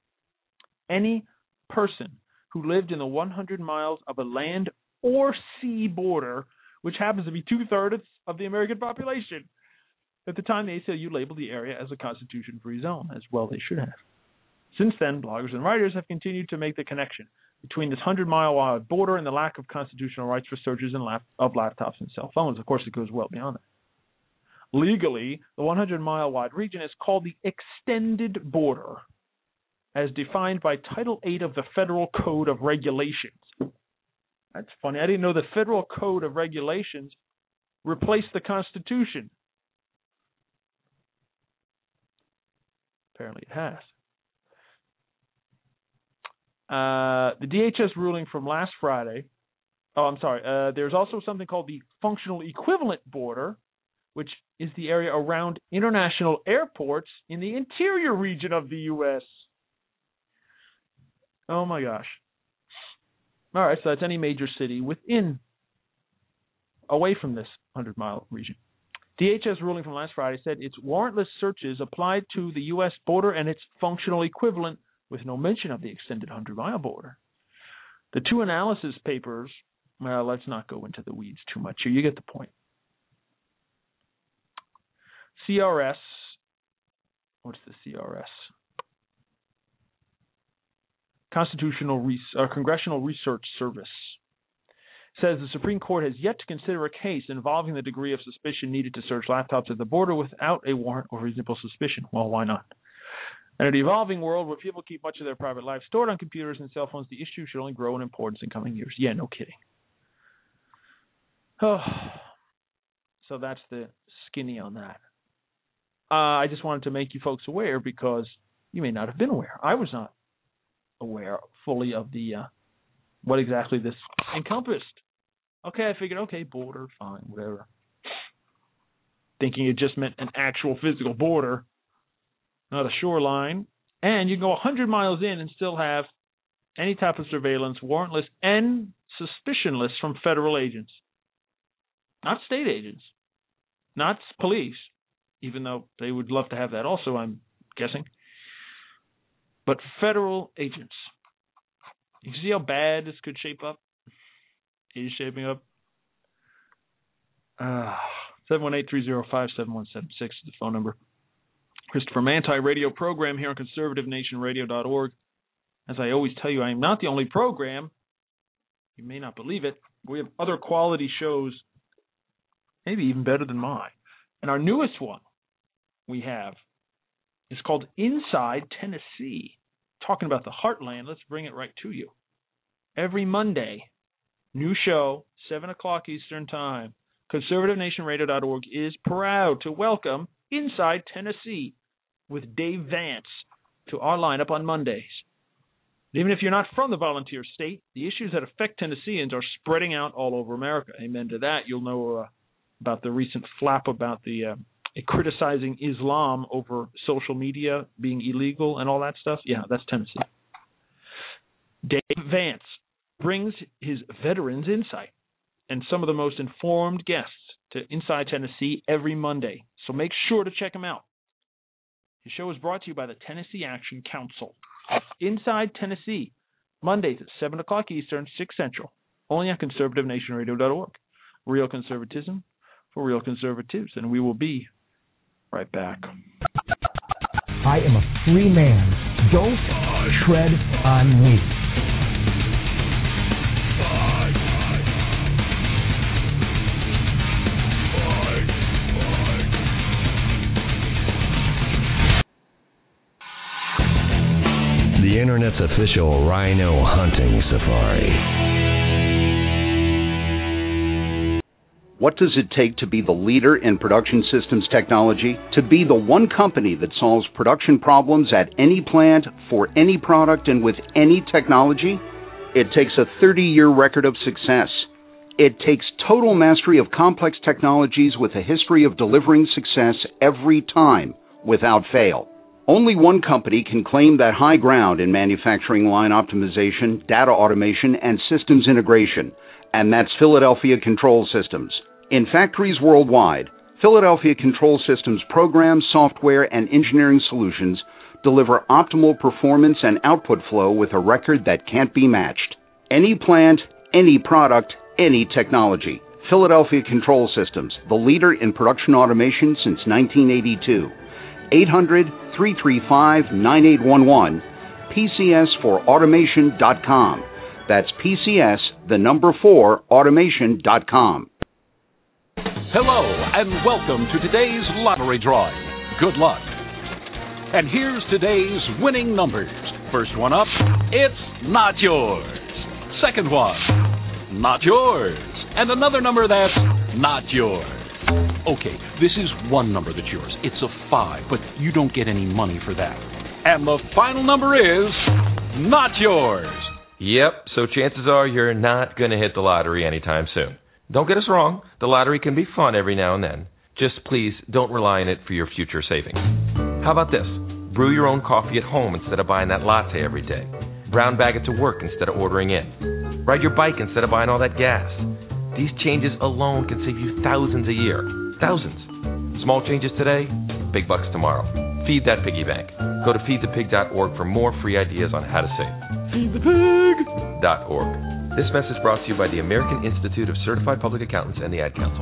who lived in the 100 miles of a land or sea border, which happens to be 2/3 of the American population. At the time, the ACLU labeled the area as a constitution-free zone, as well they should have. Since then, bloggers and writers have continued to make the connection between this 100-mile wide border and the lack of constitutional rights for searchers of laptops and cell phones. Of course, it goes well beyond that. Legally, the 100-mile wide region is called the extended border, as defined by Title 8 of the Federal Code of Regulations. That's funny. I didn't know the Federal Code of Regulations replaced the Constitution. Apparently it has. The DHS ruling from last Friday. There's also something called the functional equivalent border, which is the area around international airports in the interior region of the U.S. Oh my gosh. All right, so that's any major city away from this 100-mile region. DHS ruling from last Friday said its warrantless searches applied to the U.S. border and its functional equivalent, with no mention of the extended 100-mile border. The two analysis papers, well, let's not go into the weeds too much here. You get the point. CRS, what's the CRS? Congressional Research Service says the Supreme Court has yet to consider a case involving the degree of suspicion needed to search laptops at the border without a warrant or reasonable suspicion. Well, why not? In an evolving world where people keep much of their private life stored on computers and cell phones, the issue should only grow in importance in coming years. Yeah, no kidding. Oh, so that's the skinny on that. I just wanted to make you folks aware because you may not have been aware. I was not aware fully of the what exactly this encompassed. Okay, I figured, border, fine, whatever. Thinking it just meant an actual physical border, not a shoreline. And you can go 100 miles in and still have any type of surveillance, warrantless and suspicionless from federal agents. Not state agents, not police, even though they would love to have that also, I'm guessing. But federal agents. You see how bad this could shape up? It is shaping up. 718-305-7176 is the phone number. Christopher Manti radio program here on conservativenationradio.org. As I always tell you, I am not the only program. You may not believe it. We have other quality shows, maybe even better than mine. And our newest one we have is called Inside Tennessee. Talking about the heartland, let's bring it right to you. Every Monday, new show, 7 o'clock Eastern Time. ConservativeNationRadio.org is proud to welcome Inside Tennessee with Dave Vance to our lineup on Mondays. Even if you're not from the volunteer state, the issues that affect Tennesseans are spreading out all over America. Amen to that. You'll know about the recent flap about the criticizing Islam over social media being illegal and all that stuff. Yeah, that's Tennessee. Dave Vance brings his veterans' insight and some of the most informed guests to Inside Tennessee every Monday. So make sure to check him out. His show is brought to you by the Tennessee Action Council. Inside Tennessee, Mondays at 7 o'clock Eastern, 6 Central, only on ConservativeNationRadio.org. Real conservatism for real conservatives, and we will be right back. I am a free man. Don't tread on me. Internet's official rhino hunting safari. What does it take to be the leader in production systems technology? To be the one company that solves production problems at any plant, for any product, and with any technology? It takes a 30-year record of success. It takes total mastery of complex technologies with a history of delivering success every time, without fail. Only one company can claim that high ground in manufacturing line optimization, data automation, and systems integration, and that's Philadelphia Control Systems. In factories worldwide, Philadelphia Control Systems programs, software, and engineering solutions deliver optimal performance and output flow with a record that can't be matched. Any plant, any product, any technology. Philadelphia Control Systems, the leader in production automation since 1982. 800-335-9811, PCS4automation.com. That's PCS, the number 4, automation.com. Hello, and welcome to today's lottery drawing. Good luck. And here's today's winning numbers. First one up, it's not yours. Second one, not yours. And another number that's not yours. Okay, this is one number that's yours. It's a 5, but you don't get any money for that. And the final number is not yours. Yep, so chances are you're not going to hit the lottery anytime soon. Don't get us wrong, the lottery can be fun every now and then. Just please don't rely on it for your future savings. How about this? Brew your own coffee at home instead of buying that latte every day. Brown bag it to work instead of ordering in. Ride your bike instead of buying all that gas. These changes alone can save you thousands a year. Thousands. Small changes today, big bucks tomorrow. Feed that piggy bank. Go to feedthepig.org for more free ideas on how to save. Feedthepig.org. This message brought to you by the American Institute of Certified Public Accountants and the Ad Council.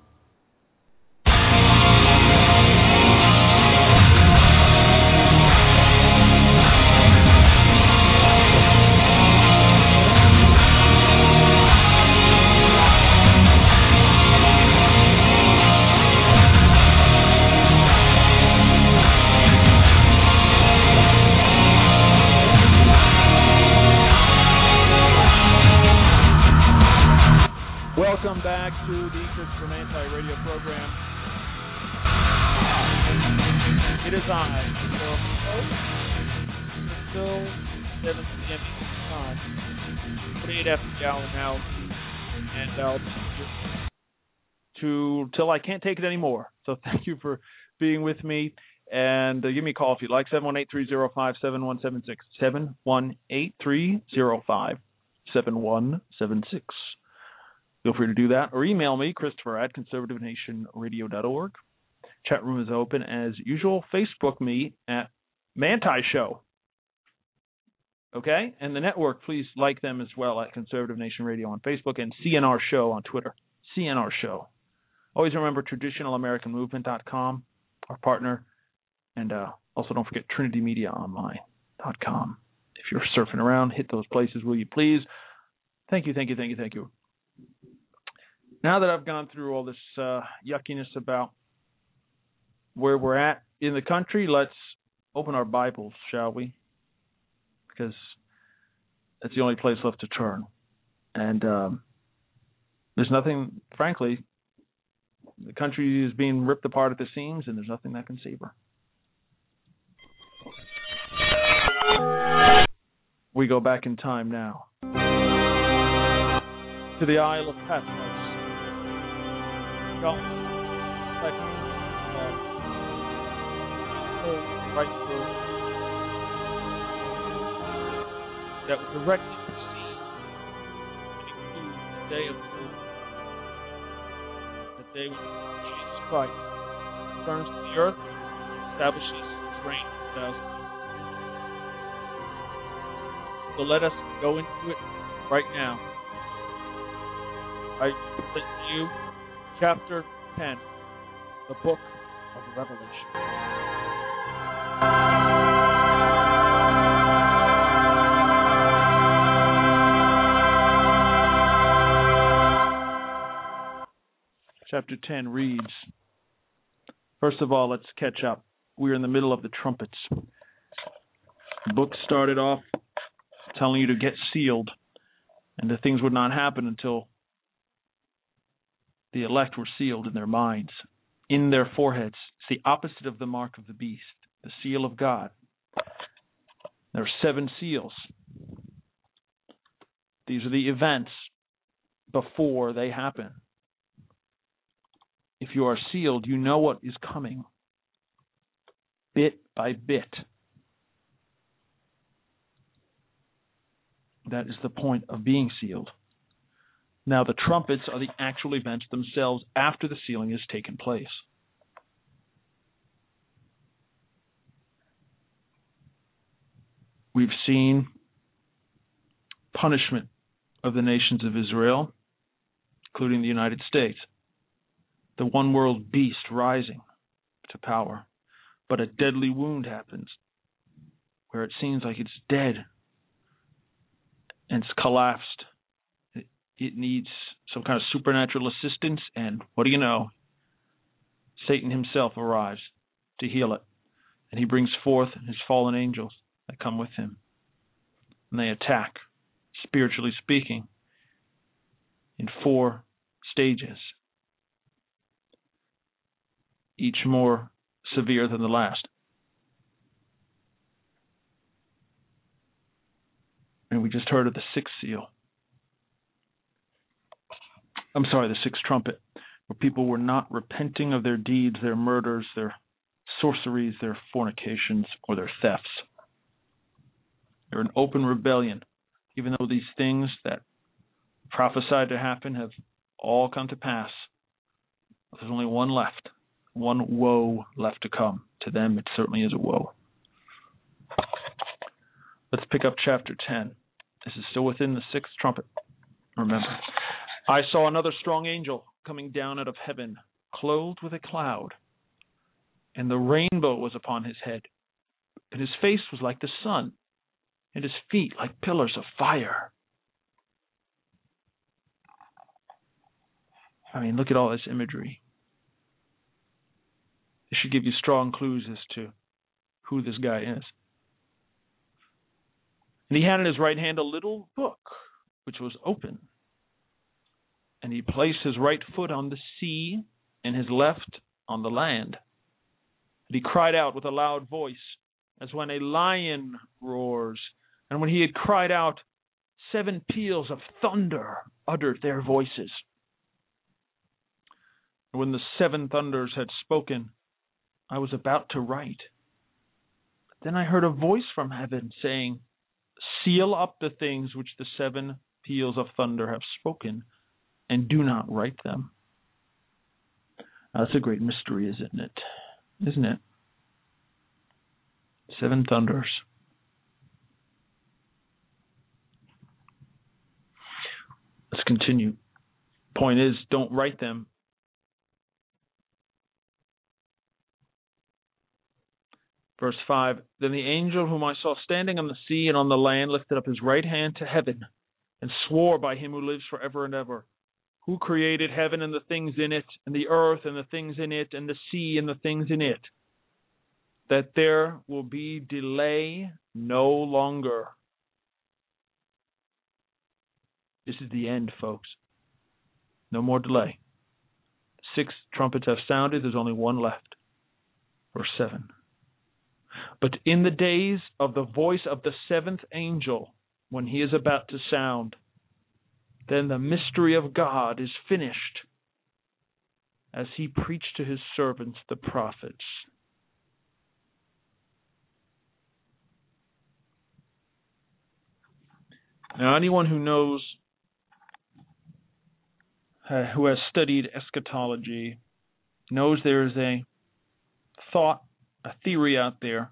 Welcome back to the Christopher Manti radio program. It is I, still 7 p.m. time, 48 after the hour now, and I'll till I can't take it anymore. So thank you for being with me, and give me a call if you'd like, 718-305-7176, 718-305-7176. Feel free to do that, or email me, Christopher@conservativenationradio.org. Chat room is open as usual. Facebook me at Manti Show. Okay? And the network, please like them as well at Conservative Nation Radio on Facebook and CNR Show on Twitter. CNR Show. Always remember TraditionalAmericanMovement.com, our partner. And also don't forget TrinityMediaOnline.com. If you're surfing around, hit those places, will you please? Thank you. Now that I've gone through all this yuckiness about where we're at in the country, let's open our Bibles, shall we? Because that's the only place left to turn. And there's nothing, frankly, the country is being ripped apart at the seams, and there's nothing that can save her. We go back in time now to the Isle of Patmos. That was erected to see the day of the Lord, the day when Jesus Christ returns to the earth, establishes his reign for 1,000 years. So let us go into it right now. I present to you Chapter 10, the Book of Revelation. Chapter 10 reads, first of all, let's catch up. We're in the middle of the trumpets. The book started off telling you to get sealed, and that things would not happen until the elect were sealed in their minds, in their foreheads. It's the opposite of the mark of the beast, the seal of God. There are 7 seals. These are the events before they happen. If you are sealed, you know what is coming, bit by bit. That is the point of being sealed. Now, the trumpets are the actual events themselves after the sealing has taken place. We've seen punishment of the nations of Israel, including the United States. The one world beast rising to power. But a deadly wound happens where it seems like it's dead and it's collapsed. It needs some kind of supernatural assistance, and what do you know? Satan himself arrives to heal it, and he brings forth his fallen angels that come with him, and they attack, spiritually speaking, in 4 stages, each more severe than the last. And we just heard of the 6th seal. I'm sorry, the 6th trumpet, where people were not repenting of their deeds, their murders, their sorceries, their fornications, or their thefts. They're in open rebellion, even though these things that prophesied to happen have all come to pass. There's only one left, one woe left to come. To them, it certainly is a woe. Let's pick up chapter 10. This is still within the 6th trumpet. Remember, I saw another strong angel coming down out of heaven, clothed with a cloud, and the rainbow was upon his head, and his face was like the sun, and his feet like pillars of fire. I mean, look at all this imagery. It should give you strong clues as to who this guy is. And he had in his right hand a little book, which was open. And he placed his right foot on the sea and his left on the land. And he cried out with a loud voice, as when a lion roars. And when he had cried out, 7 peals of thunder uttered their voices. And when the 7 thunders had spoken, I was about to write. But then I heard a voice from heaven saying, seal up the things which the 7 peals of thunder have spoken, and do not write them. Now, that's a great mystery, isn't it? Isn't it? 7 thunders. Let's continue. Point is, don't write them. Verse 5, then the angel whom I saw standing on the sea and on the land lifted up his right hand to heaven and swore by him who lives forever and ever, who created heaven and the things in it, and the earth and the things in it, and the sea and the things in it, that there will be delay no longer. This is the end, folks. No more delay. 6 trumpets have sounded. There's only one left. Verse 7. But in the days of the voice of the 7th angel, when he is about to sound, then the mystery of God is finished, as he preached to his servants, the prophets. Now, anyone who knows, who has studied eschatology, knows there is a thought, a theory out there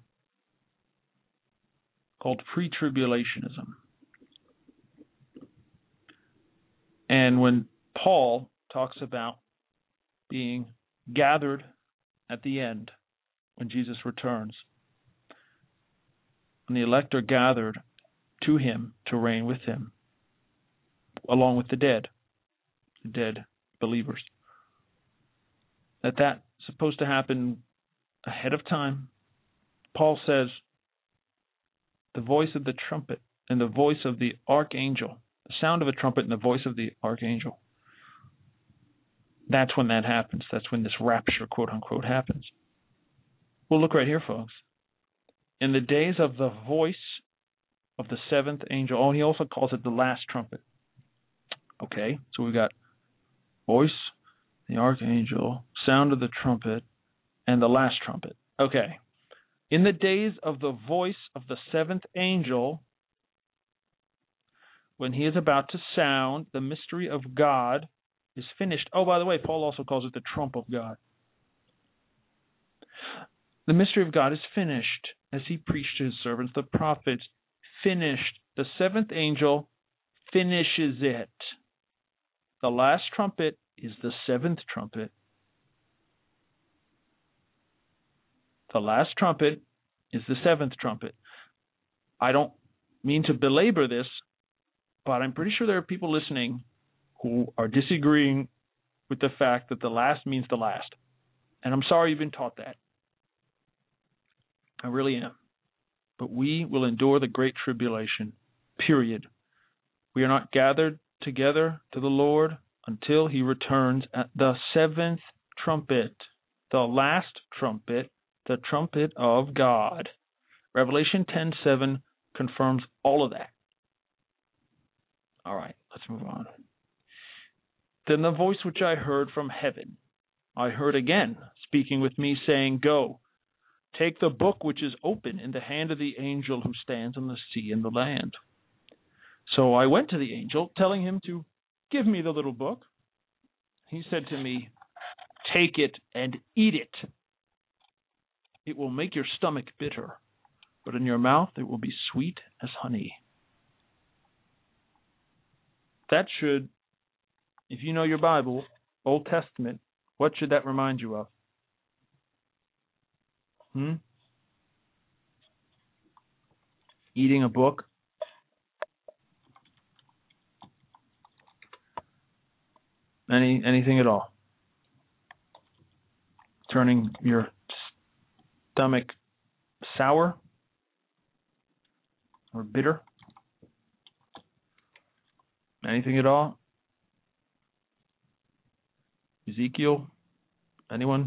called pre-tribulationism. And when Paul talks about being gathered at the end, when Jesus returns, when the elect are gathered to him to reign with him, along with the dead believers, that's supposed to happen ahead of time. Paul says the voice of the trumpet and the voice of the archangel, the sound of a trumpet and the voice of the archangel. That's when that happens. That's when this rapture, quote unquote, happens. Well, look right here, folks. In the days of the voice of the seventh angel, oh, and he also calls it the last trumpet. Okay, so we've got voice, the archangel, sound of the trumpet, and the last trumpet. Okay. In the days of the voice of the seventh angel, when he is about to sound, the mystery of God is finished. Oh, by the way, Paul also calls it the trump of God. The mystery of God is finished, as he preached to his servants, the prophets. Finished. The seventh angel finishes it. The last trumpet is the seventh trumpet. The last trumpet is the seventh trumpet. I don't mean to belabor this, but I'm pretty sure there are people listening who are disagreeing with the fact that the last means the last. And I'm sorry you've been taught that. I really am. But we will endure the great tribulation, period. We are not gathered together to the Lord until he returns at the seventh trumpet, the last trumpet, the trumpet of God. Revelation 10:7 confirms all of that. All right, let's move on. Then the voice which I heard from heaven, I heard again, speaking with me, saying, Go, take the book which is open in the hand of the angel who stands on the sea and the land. So I went to the angel, telling him to give me the little book. He said to me, Take it and eat it. It will make your stomach bitter, but in your mouth it will be sweet as honey. That should, if you know your Bible, Old Testament, what should that remind you of? Eating a book? Anything at all? Turning your stomach sour or bitter? Anything at all? Ezekiel? Anyone?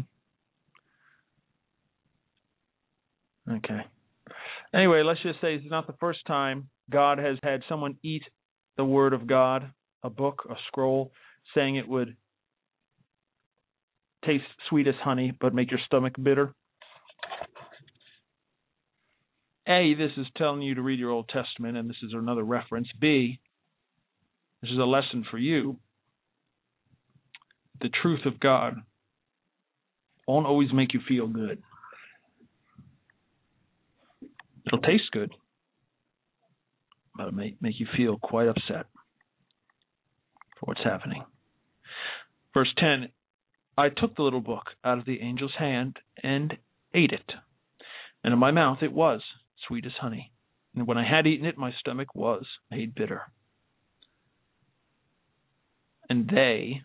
Okay. Anyway, let's just say it's not the first time God has had someone eat the Word of God, a book, a scroll, saying it would taste sweet as honey but make your stomach bitter. A, this is telling you to read your Old Testament, and this is another reference. B, this is a lesson for you. The truth of God won't always make you feel good. It'll taste good, but it may make you feel quite upset for what's happening. Verse 10, I took the little book out of the angel's hand and ate it, and in my mouth it was sweet as honey. And when I had eaten it, my stomach was made bitter. And they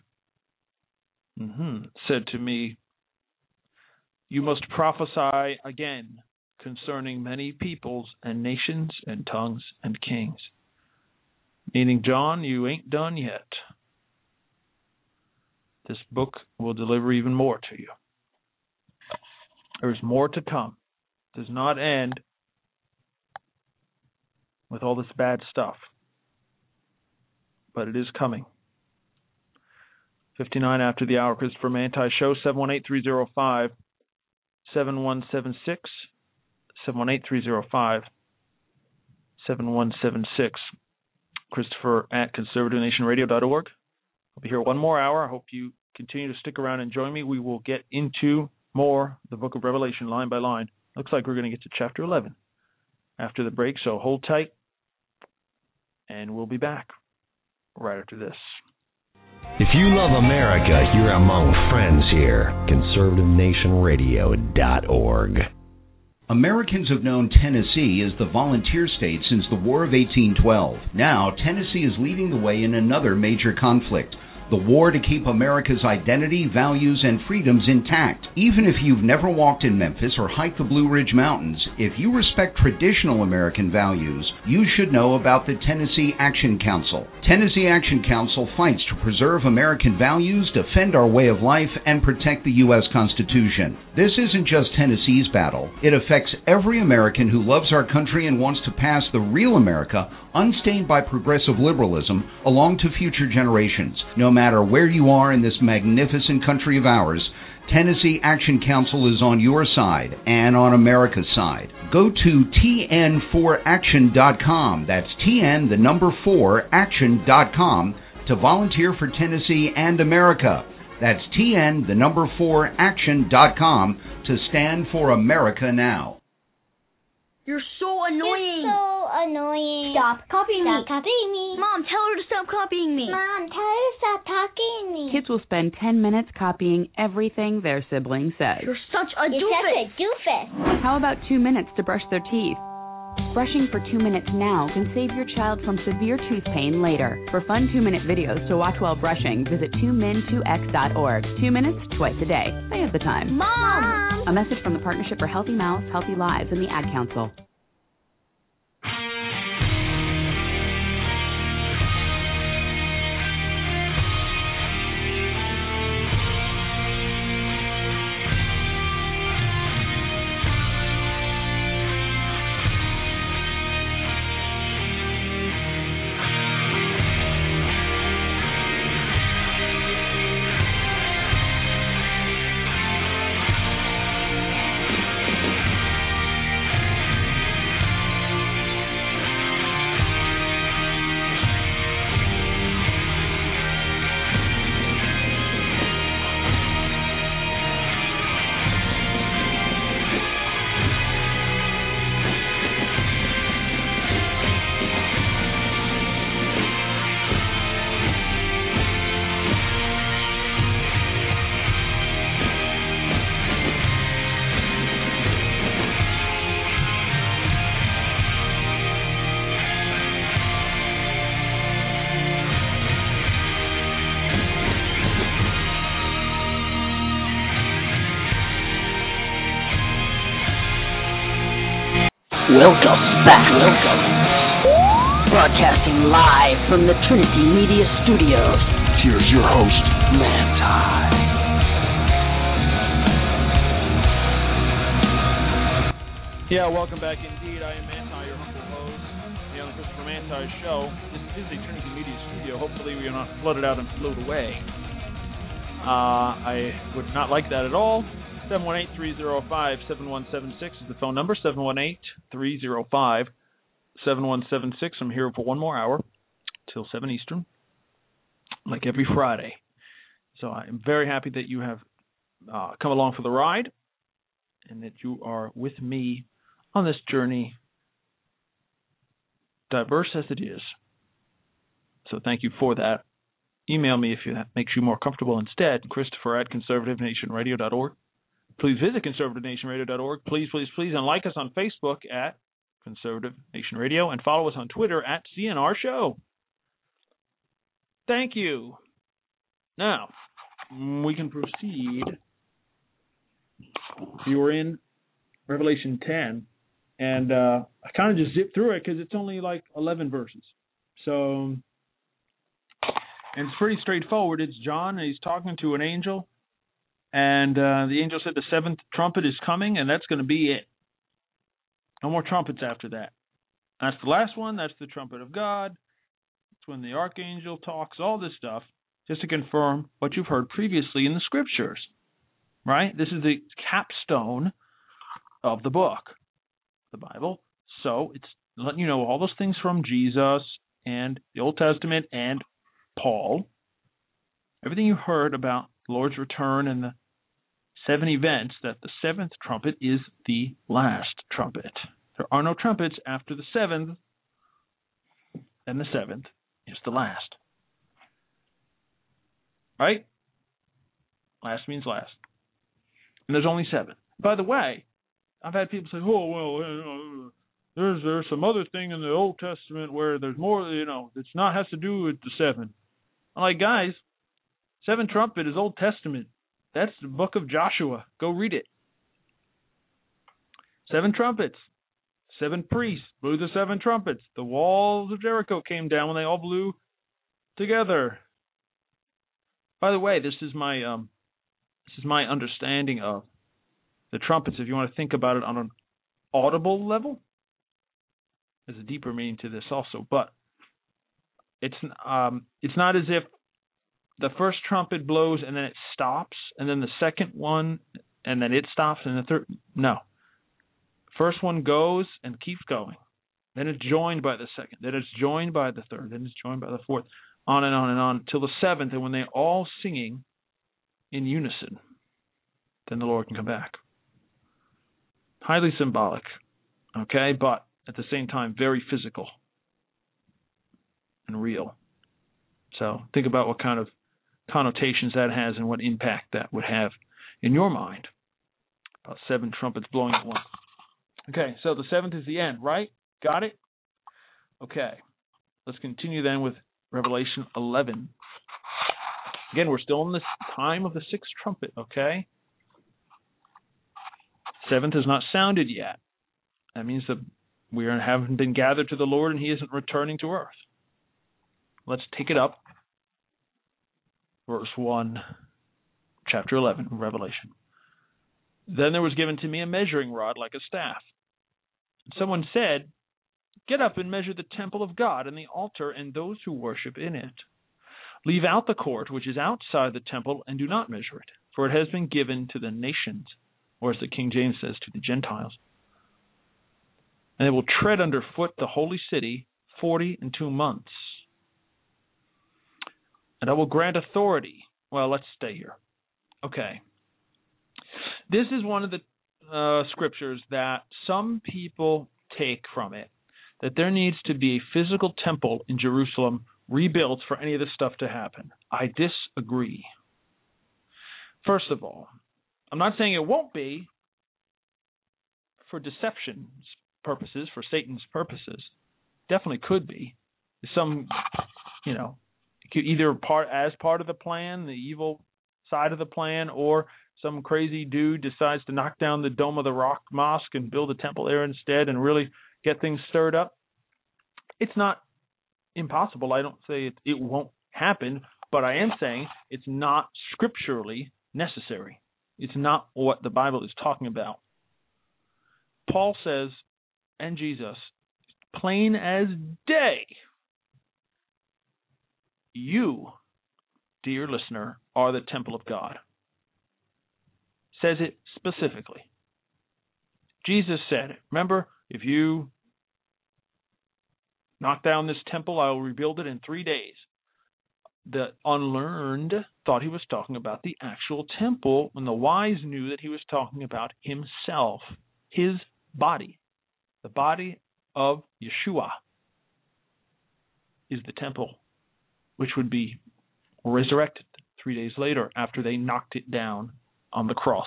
said to me, You must prophesy again concerning many peoples and nations and tongues and kings. Meaning, John, you ain't done yet. This book will deliver even more to you. There's more to come. It does not end with all this bad stuff. But it is coming. 59 after the hour, Christopher Manti Show, 718-305-7176, 718-305-7176, Christopher at conservativenationradio.org. I'll be here one more hour. I hope you continue to stick around and join me. We will get into more the book of Revelation line by line. Looks like we're going to get to chapter 11 after the break, so hold tight, and we'll be back right after this. If you love America, you're among friends here. ConservativeNationRadio.org. Americans have known Tennessee as the volunteer state since the War of 1812. Now, Tennessee is leading the way in another major conflict, The war to keep America's identity, values, and freedoms intact. Even if you've never walked in Memphis or hiked the Blue Ridge Mountains, if you respect traditional American values, you should know about the Tennessee Action Council. Tennessee Action Council fights to preserve American values, defend our way of life, and protect the U.S. Constitution. This isn't just Tennessee's battle. It affects every American who loves our country and wants to pass the real America, unstained by progressive liberalism, along to future generations. No matter where you are in this magnificent country of ours, Tennessee Action Council is on your side and on America's side. Go to tn4action.com. That's TN, the number 4, action.com to volunteer for Tennessee and America. That's TN, the number 4, action.com to stand for America now. You're so annoying. You're so annoying. Stop copying me. Stop copying me. Mom, tell her to stop copying me. Mom, tell her to stop copying me. Kids will spend 10 minutes copying everything their sibling says. You're such a doofus. You're such a doofus. How about 2 minutes to brush their teeth? Brushing for 2 minutes now can save your child from severe tooth pain later. For fun 2-minute videos to watch while brushing, visit 2min2x.org. 2 minutes, twice a day. Save the time. Mom! A message from the Partnership for Healthy Mouths, Healthy Lives, and the Ad Council. Welcome back. Broadcasting live from the Trinity Media Studios. Here's your host, Manti. Yeah, welcome back indeed. I am Manti, your humble host, on the Christopher Manti Show. This is a Trinity Media Studio. Hopefully we are not flooded out and flowed away. I would not like that at all. 718-305-7176 is the phone number, 718-305-7176. I'm here for one more hour, till 7 Eastern, like every Friday. So I'm very happy that you have come along for the ride and that you are with me on this journey, diverse as it is. So thank you for that. Email me if that makes you more comfortable instead, Christopher@conservativenationradio.org. Please visit conservativenationradio.org. Please, please, please, and like us on Facebook at Conservative Nation Radio and follow us on Twitter at CNR Show. Thank you. Now, we can proceed. You were in Revelation 10, and I kind of just zipped through it because it's only like 11 verses. So, and it's pretty straightforward. It's John, and he's talking to an angel. And the angel said the seventh trumpet is coming, and that's going to be it. No more trumpets after that. That's the last one. That's the trumpet of God. It's when the archangel talks, all this stuff, just to confirm what you've heard previously in the scriptures. Right? This is the capstone of the book, the Bible. So it's letting you know all those things from Jesus and the Old Testament and Paul. Everything you heard about the Lord's return and the 7 events, that the seventh trumpet is the last trumpet. There are no trumpets after the seventh, and the seventh is the last. Right? Last means last. And there's only 7. By the way, I've had people say, oh, well, there's some other thing in the Old Testament where there's more, it's not has to do with the 7. I'm like, guys, Seventh trumpet is Old Testament. That's the book of Joshua. Go read it. 7 trumpets. 7 priests blew the 7 trumpets. The walls of Jericho came down when they all blew together. By the way, this is my understanding of the trumpets. If you want to think about it on an audible level, there's a deeper meaning to this also. But it's not as if the first trumpet blows and then it stops, and then the second one and then it stops, and the third. No. First one goes and keeps going. Then it's joined by the second. Then it's joined by the third. Then it's joined by the fourth. On and on and on till the 7th. And when they're all singing in unison, then the Lord can come back. Highly symbolic, okay, but at the same time very physical and real. So think about what kind of connotations that has and what impact that would have in your mind. About 7 trumpets blowing at once. Okay, so the 7th is the end, right? Got it? Okay, let's continue then with Revelation 11. Again, we're still in the time of the 6th trumpet, okay? 7th has not sounded yet. That means that we haven't been gathered to the Lord and he isn't returning to earth. Let's take it up. Verse 1, chapter 11 of Revelation. Then there was given to me a measuring rod like a staff. Someone said, "Get up and measure the temple of God and the altar and those who worship in it. Leave out the court which is outside the temple and do not measure it, for it has been given to the nations," or as the King James says, to the Gentiles. "And they will tread underfoot the holy city 42 months. And I will grant authority." Well, let's stay here. Okay. This is one of the scriptures that some people take from it, that there needs to be a physical temple in Jerusalem rebuilt for any of this stuff to happen. I disagree. First of all, I'm not saying it won't be for deception purposes, for Satan's purposes. Definitely could be. Some, either as part of the plan, the evil side of the plan, or some crazy dude decides to knock down the Dome of the Rock Mosque and build a temple there instead and really get things stirred up. It's not impossible. I don't say it won't happen, but I am saying it's not scripturally necessary. It's not what the Bible is talking about. Paul says, and Jesus, plain as day, you, dear listener, are the temple of God. Says it specifically. Jesus said it. Remember, if you knock down this temple, I will rebuild it in 3 days. The unlearned thought he was talking about the actual temple, when the wise knew that he was talking about himself, his body. The body of Yeshua is the temple, which would be resurrected 3 days later after they knocked it down on the cross.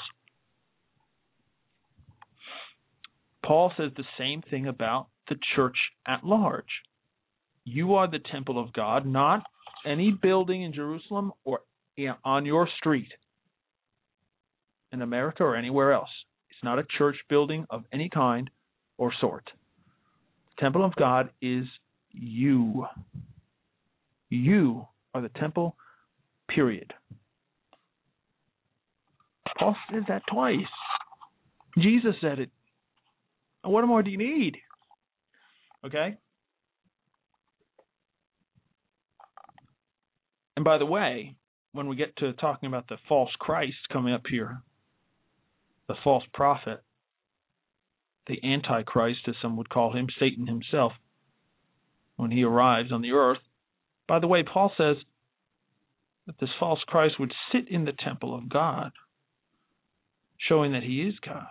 Paul says the same thing about the church at large. You are the temple of God, not any building in Jerusalem or on your street in America or anywhere else. It's not a church building of any kind or sort. The temple of God is you. You are the temple, period. Paul says that twice. Jesus said it. What more do you need? Okay? And by the way, when we get to talking about the false Christ coming up here, the false prophet, the Antichrist, as some would call him, Satan himself, when he arrives on the earth, by the way, Paul says that this false Christ would sit in the temple of God, showing that he is God.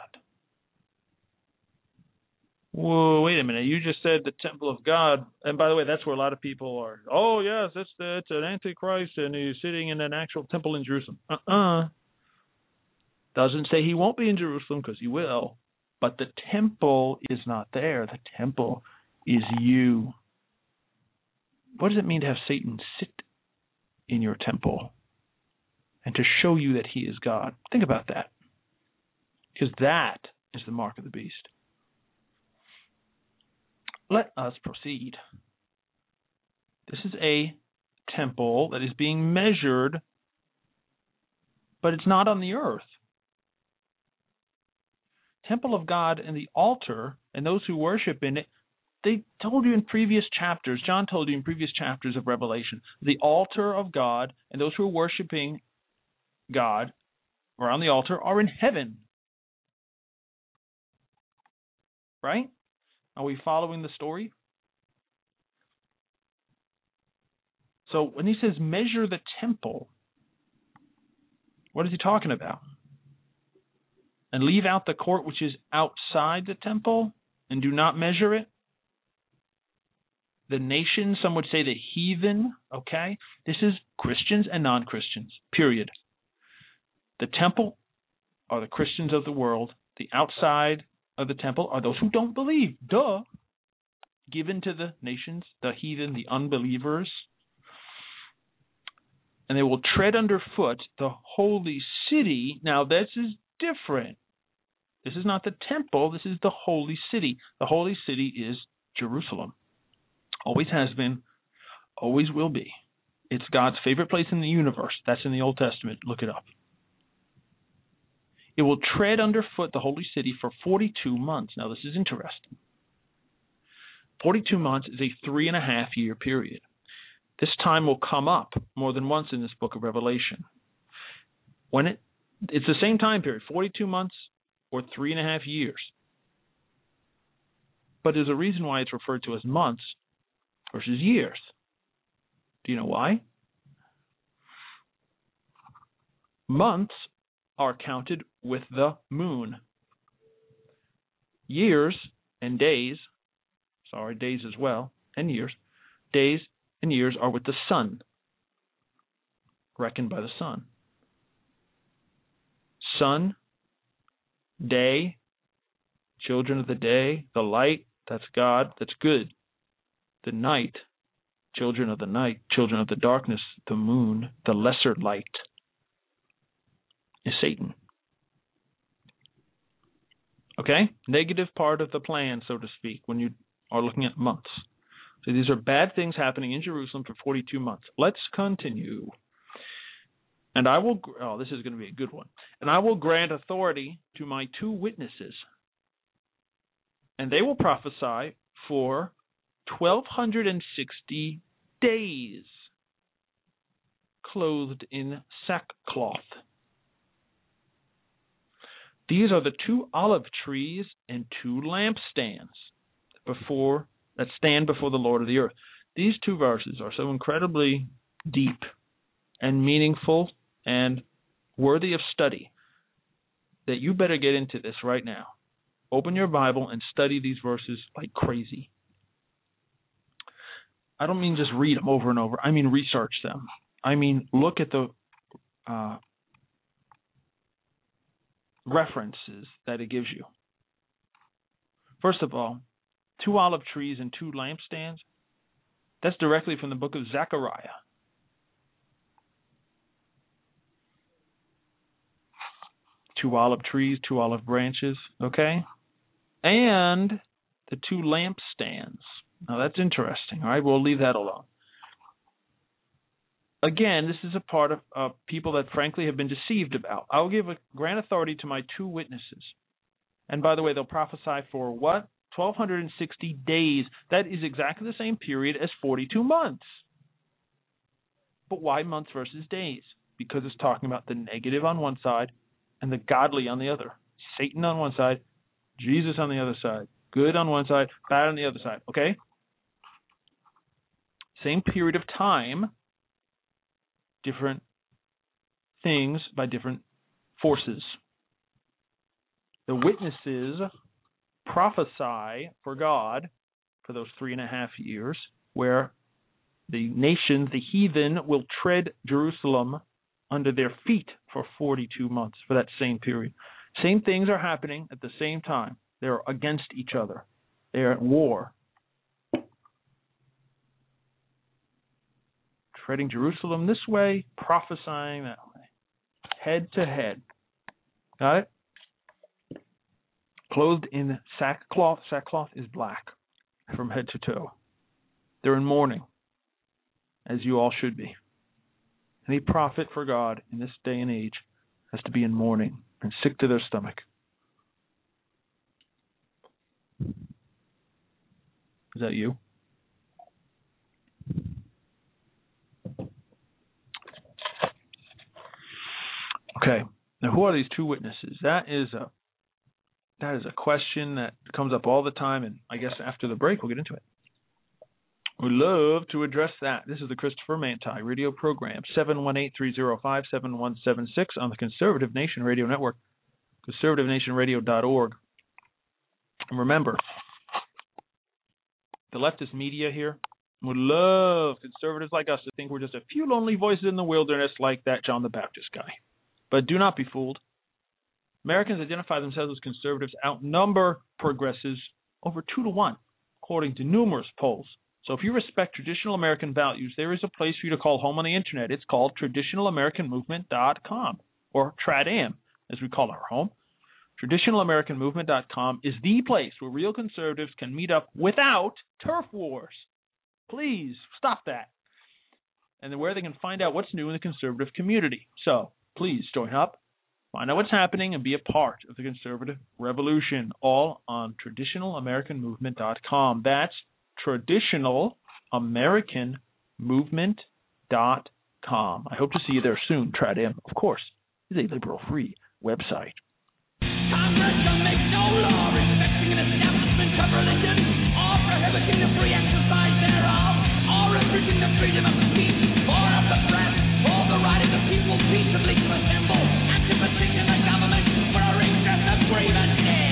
Whoa, wait a minute. You just said the temple of God. And by the way, that's where a lot of people are. Oh, yes, it's an Antichrist, and he's sitting in an actual temple in Jerusalem. Doesn't say he won't be in Jerusalem, because he will. But the temple is not there. The temple is you. What does it mean to have Satan sit in your temple? and to show you that he is God. Think about that. Because that is the mark of the beast. Let us proceed. This is a temple that is being measured, but it's not on the earth. Temple of God and the altar and those who worship in it, they told you in previous chapters, John told you in previous chapters of Revelation, the altar of God and those who are worshiping God around the altar are in heaven. Right? Are we following the story? So when he says measure the temple, what is he talking about? And leave out the court which is outside the temple and do not measure it? The nation, some would say the heathen, okay? This is Christians and non-Christians, period. The temple are the Christians of the world. The outside of the temple are those who don't believe. Duh. Given to the nations, the heathen, the unbelievers. And they will tread underfoot the holy city. Now, this is different. This is not the temple. This is the holy city. The holy city is Jerusalem. Always has been, always will be. It's God's favorite place in the universe. That's in the Old Testament. Look it up. It will tread underfoot the holy city for 42 months. Now, this is interesting. 42 months is a 3.5-year period. This time will come up more than once in this book of Revelation. When it's the same time period, 42 months or 3.5 years. But there's a reason why it's referred to as months versus years. Do you know why? Months are counted with the moon. Years and days, days as well, and years, days and years are with the sun, reckoned by the sun. Sun, day, children of the day, the light, that's God, that's good. The night, children of the night, children of the darkness, the moon, the lesser light, is Satan. Okay? Negative part of the plan, so to speak, when you are looking at months. So these are bad things happening in Jerusalem for 42 months. Let's continue. And I will, this is going to be a good one. And I will grant authority to my 2 witnesses, and they will prophesy for 1,260 days, clothed in sackcloth. These are the 2 olive trees and 2 lampstands that stand before the Lord of the earth. These 2 verses are so incredibly deep and meaningful and worthy of study that you better get into this right now. Open your Bible and study these verses like crazy. I don't mean just read them over and over. I mean research them. I mean look at the references that it gives you. First of all, 2 olive trees and 2 lampstands. That's directly from the book of Zechariah. Two olive trees, 2 olive branches, okay? And the 2 lampstands. Now that's interesting, all right? We'll leave that alone. Again, this is a part of people that frankly have been deceived about. I will give a grant authority to my 2 witnesses. And by the way, they'll prophesy for what? 1,260 days. That is exactly the same period as 42 months. But why months versus days? Because it's talking about the negative on one side and the godly on the other. Satan on one side, Jesus on the other side. Good on one side, bad on the other side. Okay? Same period of time, different things by different forces. The witnesses prophesy for God for those 3.5 years, where the nation, the heathen, will tread Jerusalem under their feet for 42 months for that same period. Same things are happening at the same time. They're against each other. They're at war. Treading Jerusalem this way, prophesying that way. head to head. Got it? Clothed in sackcloth. Sackcloth is black from head to toe. They're in mourning, as you all should be. Any prophet for God in this day and age has to be in mourning and sick to their stomach. Is that you? Okay. Now, who are these two witnesses? That is a question that comes up all the time, and I guess after the break we'll get into it. We'd love to address that. This is the Christopher Manti radio program, 718-305-7176 on the Conservative Nation Radio Network, conservativenationradio.org. And remember, the leftist media here would love conservatives like us to think we're just a few lonely voices in the wilderness like that John the Baptist guy. But do not be fooled. Americans identify themselves as conservatives outnumber progressives over 2-1, according to numerous polls. So if you respect traditional American values, there is a place for you to call home on the Internet. It's called TraditionalAmericanMovement.com, or TradAm, as we call our home. TraditionalAmericanMovement.com is the place where real conservatives can meet up without turf wars. Please stop that. And then where they can find out what's new in the conservative community. So please join up, find out what's happening, and be a part of the conservative revolution, all on TraditionalAmericanMovement.com. That's TraditionalAmericanMovement.com. I hope to see you there soon. TradAm, of course, is a liberal-free website. Congress shall make no law respecting an establishment of religion, or prohibiting the free exercise thereof, or restricting the freedom of speech, or of the press, or the right of the people peaceably to assemble and to petition the government for a redress of grievances.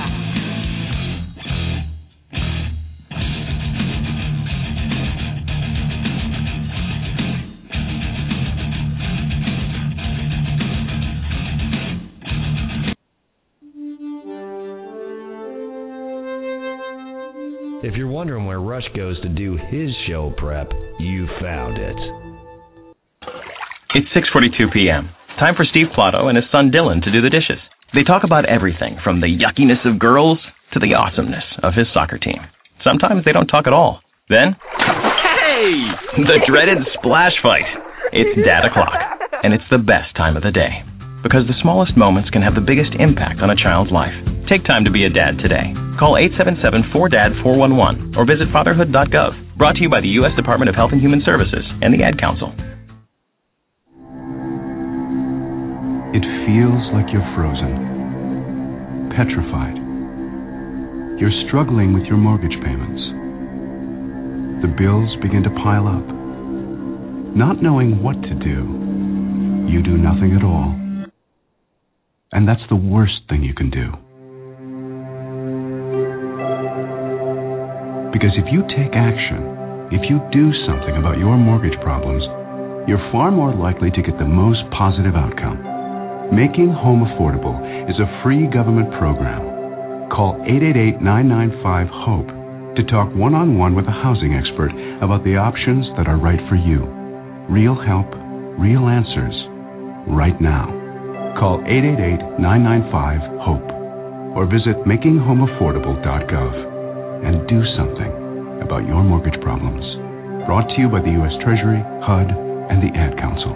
If you're wondering where Rush goes to do his show prep, you found it. It's 6:42 p.m. Time for Steve Plotto and his son Dylan to do the dishes. They talk about everything from the yuckiness of girls to the awesomeness of his soccer team. Sometimes they don't talk at all. Then, hey! The dreaded splash fight. It's Dad O'Clock, and it's the best time of the day. Because the smallest moments can have the biggest impact on a child's life. Take time to be a dad today. Call 877-4DAD-411 or visit fatherhood.gov. Brought to you by the U.S. Department of Health and Human Services and the Ad Council. It feels like you're frozen, petrified. You're struggling with your mortgage payments. The bills begin to pile up. Not knowing what to do, you do nothing at all. And that's the worst thing you can do. Because if you take action, if you do something about your mortgage problems, you're far more likely to get the most positive outcome. Making Home Affordable is a free government program. Call 888-995-HOPE to talk one-on-one with a housing expert about the options that are right for you. Real help, real answers, right now. Call 888-995-HOPE or visit makinghomeaffordable.gov and do something about your mortgage problems. Brought to you by the U.S. Treasury, HUD, and the Ad Council.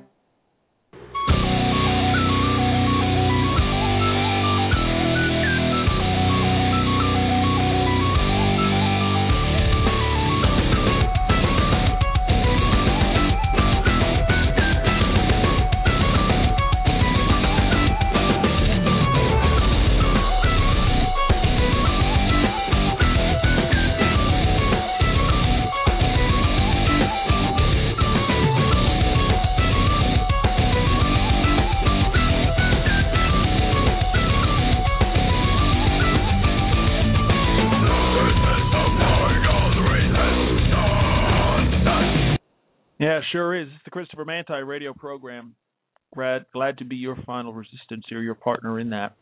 Yeah, sure is. It's the Christopher Manti radio program. Glad to be your final resistance here, your partner in that.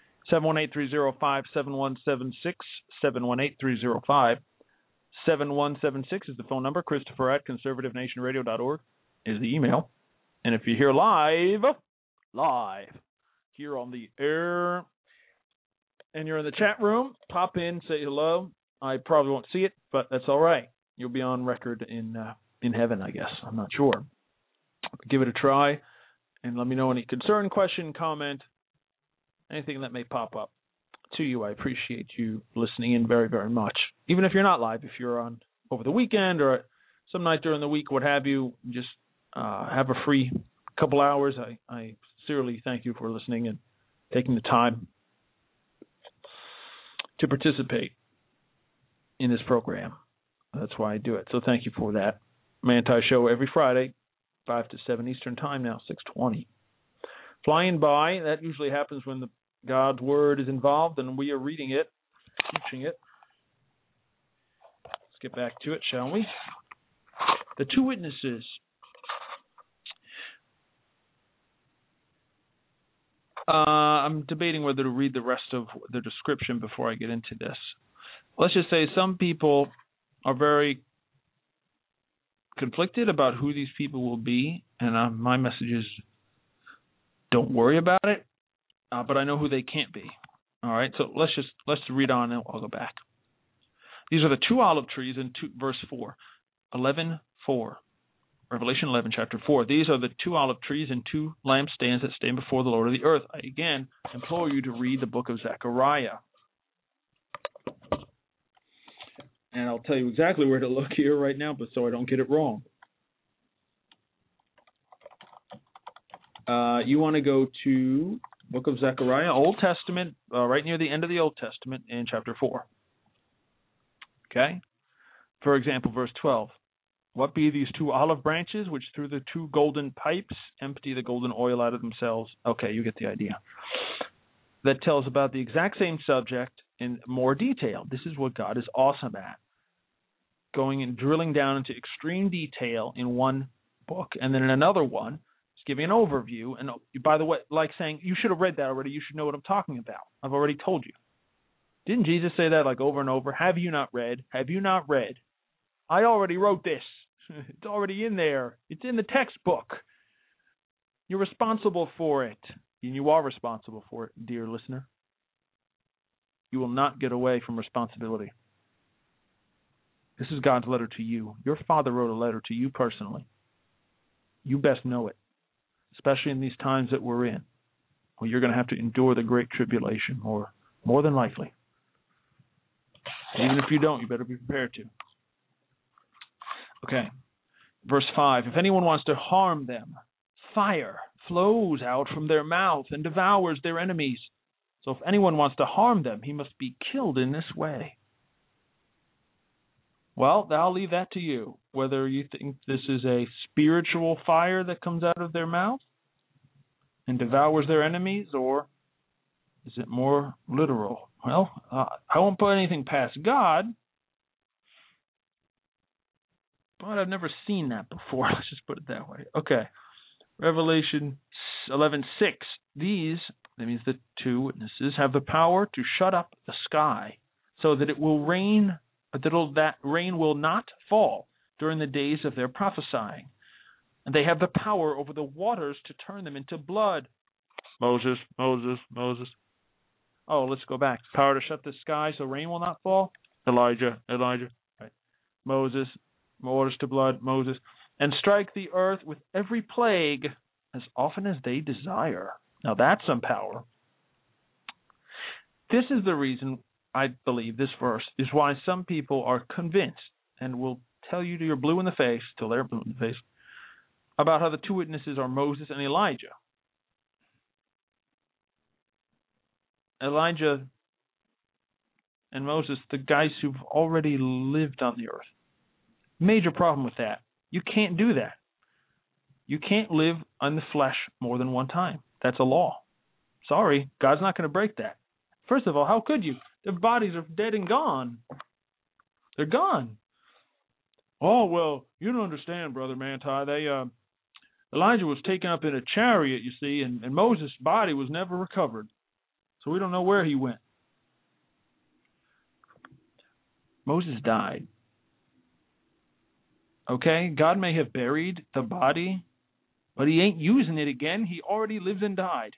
718-305-7176, 718-305-7176 is the phone number. Christopher at conservativenationradio.org is the email. And if you're here live, live here on the air. And you're in the chat room, pop in, say hello. I probably won't see it, but that's all right. You'll be on record in heaven, I guess. I'm not sure. Give it a try, and let me know any concern, question, comment, anything that may pop up to you. I appreciate you listening in very, very much. Even if you're not live, if you're on over the weekend or some night during the week, what have you, just have a free couple hours. I sincerely thank you for listening and taking the time to participate in this program. That's why I do it. So thank you for that. Manti Show every Friday, 5 to 7 Eastern Time now, 6:20. Flying by, that usually happens when God's Word is involved and we are reading it, teaching it. Let's get back to it, shall we? The two witnesses. I'm debating whether to read the rest of the description before I get into this. Let's just say some people are very conflicted about who these people will be, and my message is don't worry about it, but I know who they can't be. All right, so let's read on and I'll go back. These are the two olive trees in verse 4, 11:4. Revelation 11, chapter 4. These are the two olive trees and two lampstands that stand before the Lord of the earth. I again implore you to read the book of Zechariah. And I'll tell you exactly where to look here right now, but so I don't get it wrong. You want to go to book of Zechariah, Old Testament, right near the end of the Old Testament in chapter 4. Okay? For example, verse 12. What be these two olive branches which through the two golden pipes empty the golden oil out of themselves? Okay, you get the idea. That tells about the exact same subject in more detail. This is what God is awesome at. Going and drilling down into extreme detail in one book, and then in another one, just giving an overview. And by the way, like saying, you should have read that already. You should know what I'm talking about. I've already told you. Didn't Jesus say that like over and over? Have you not read? Have you not read? I already wrote this. It's already in there. It's in the textbook. You're responsible for it. And you are responsible for it, dear listener. You will not get away from responsibility. This is God's letter to you. Your Father wrote a letter to you personally. You best know it, especially in these times that we're in, where you're going to have to endure the great tribulation, or more than likely. Even if you don't, you better be prepared to. Okay, verse 5. If anyone wants to harm them, fire flows out from their mouth and devours their enemies. So if anyone wants to harm them, he must be killed in this way. Well, I'll leave that to you, whether you think this is a spiritual fire that comes out of their mouth and devours their enemies, or is it more literal? Well, I won't put anything past God, but I've never seen that before. Let's just put it that way. Okay. Revelation 11:6. These, that means the two witnesses, have the power to shut up the sky so that it will rain, but that rain will not fall during the days of their prophesying. And they have the power over the waters to turn them into blood. Moses. Oh, let's go back. Power to shut the sky so rain will not fall. Elijah. Right. Moses. Waters to blood. Moses. And strike the earth with every plague as often as they desire. Now that's some power. This is the reason I believe this verse is why some people are convinced and will tell you till you're blue in the face, till they're blue in the face, about how the two witnesses are Moses and Elijah. Elijah and Moses, the guys who've already lived on the earth. Major problem with that. You can't do that. You can't live on the flesh more than one time. That's a law. Sorry, God's not going to break that. First of all, how could you? Their bodies are dead and gone. They're gone. Oh, well, you don't understand, Brother Manti. Elijah was taken up in a chariot, you see, and Moses' body was never recovered. So we don't know where he went. Moses died. Okay, God may have buried the body But he ain't using it again. He already lived and died.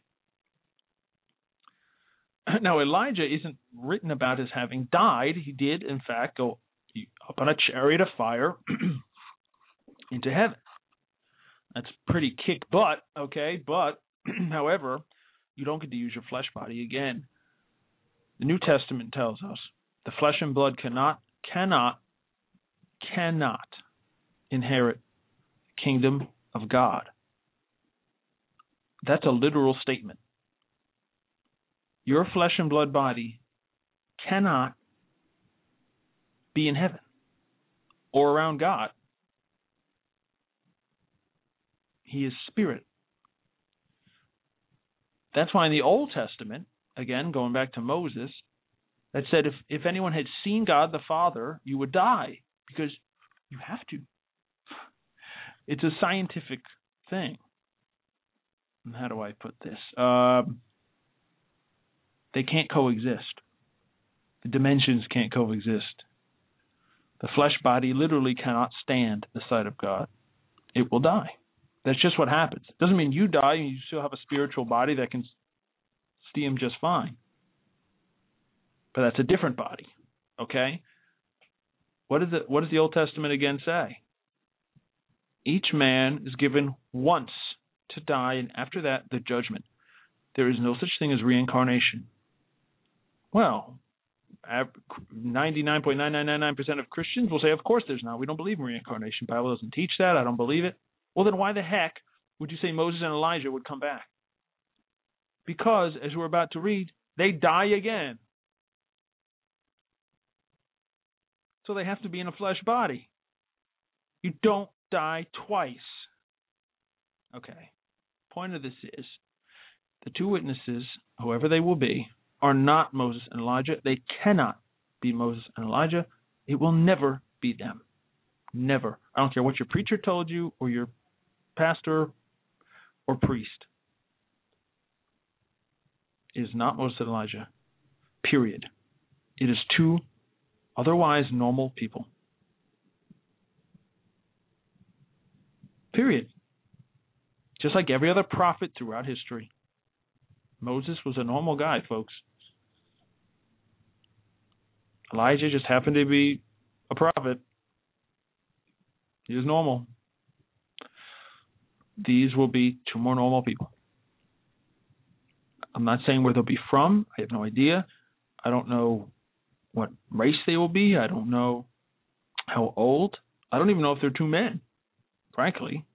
Now, Elijah isn't written about as having died. He did, in fact, go up on a chariot of fire into heaven. That's pretty kick butt, okay? But, however, you don't get to use your flesh body again. The New Testament tells us the flesh and blood cannot inherit the kingdom of God. That's a literal statement. Your flesh and blood body cannot be in heaven or around God. He is spirit. That's why in the Old Testament, again, going back to Moses, that said if anyone had seen God the Father, you would die, because you have to. It's a scientific thing. And how do I put this? They can't coexist. The dimensions can't coexist. The flesh body literally cannot stand the sight of God. It will die. That's just what happens. It doesn't mean you die and you still have a spiritual body that can see him just fine. But that's a different body. Okay? What does the Old Testament again say? Each man is given once to die, and after that, the judgment. There is no such thing as reincarnation. Well, 99.9999% of Christians will say, of course there's not. We don't believe in reincarnation. The Bible doesn't teach that. I don't believe it. Well, then why the heck would you say Moses and Elijah would come back? Because, as we're about to read, they die again. So they have to be in a flesh body. You don't die twice. Okay. Point of this is, the two witnesses, whoever they will be, are not Moses and Elijah. They cannot be Moses and Elijah. It will never be them. Never. I don't care what your preacher told you or your pastor or priest. It is not Moses and Elijah. Period. It is two otherwise normal people. Period. Just like every other prophet throughout history. Moses was a normal guy, folks. Elijah just happened to be a prophet. He was normal. These will be two more normal people. I'm not saying where they'll be from. I have no idea. I don't know what race they will be. I don't know how old. I don't even know if they're two men, frankly.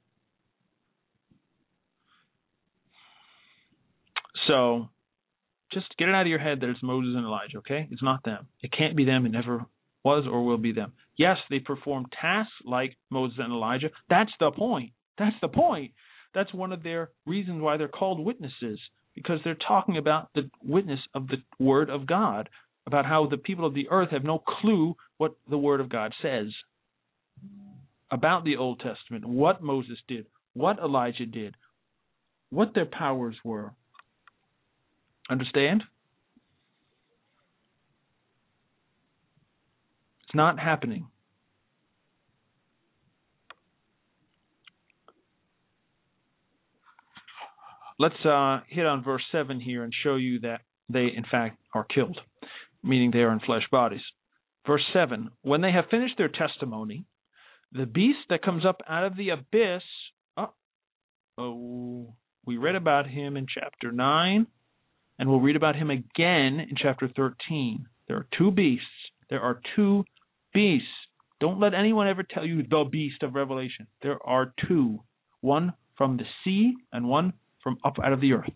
So just get it out of your head that it's Moses and Elijah, okay? It's not them. It can't be them. It never was or will be them. Yes, they perform tasks like Moses and Elijah. That's the point. That's the point. That's one of their reasons why they're called witnesses, because they're talking about the witness of the Word of God, about how the people of the earth have no clue what the Word of God says about the Old Testament, what Moses did, what Elijah did, what their powers were. Understand? It's not happening. Let's hit on verse 7 here and show you that they, in fact, are killed, meaning they are in flesh bodies. Verse 7, when they have finished their testimony, the beast that comes up out of the abyss, we read about him in chapter 9, and we'll read about him again in chapter 13. There are two beasts. There are two beasts. Don't let anyone ever tell you the beast of Revelation. There are two, one from the sea and one from up out of the earth.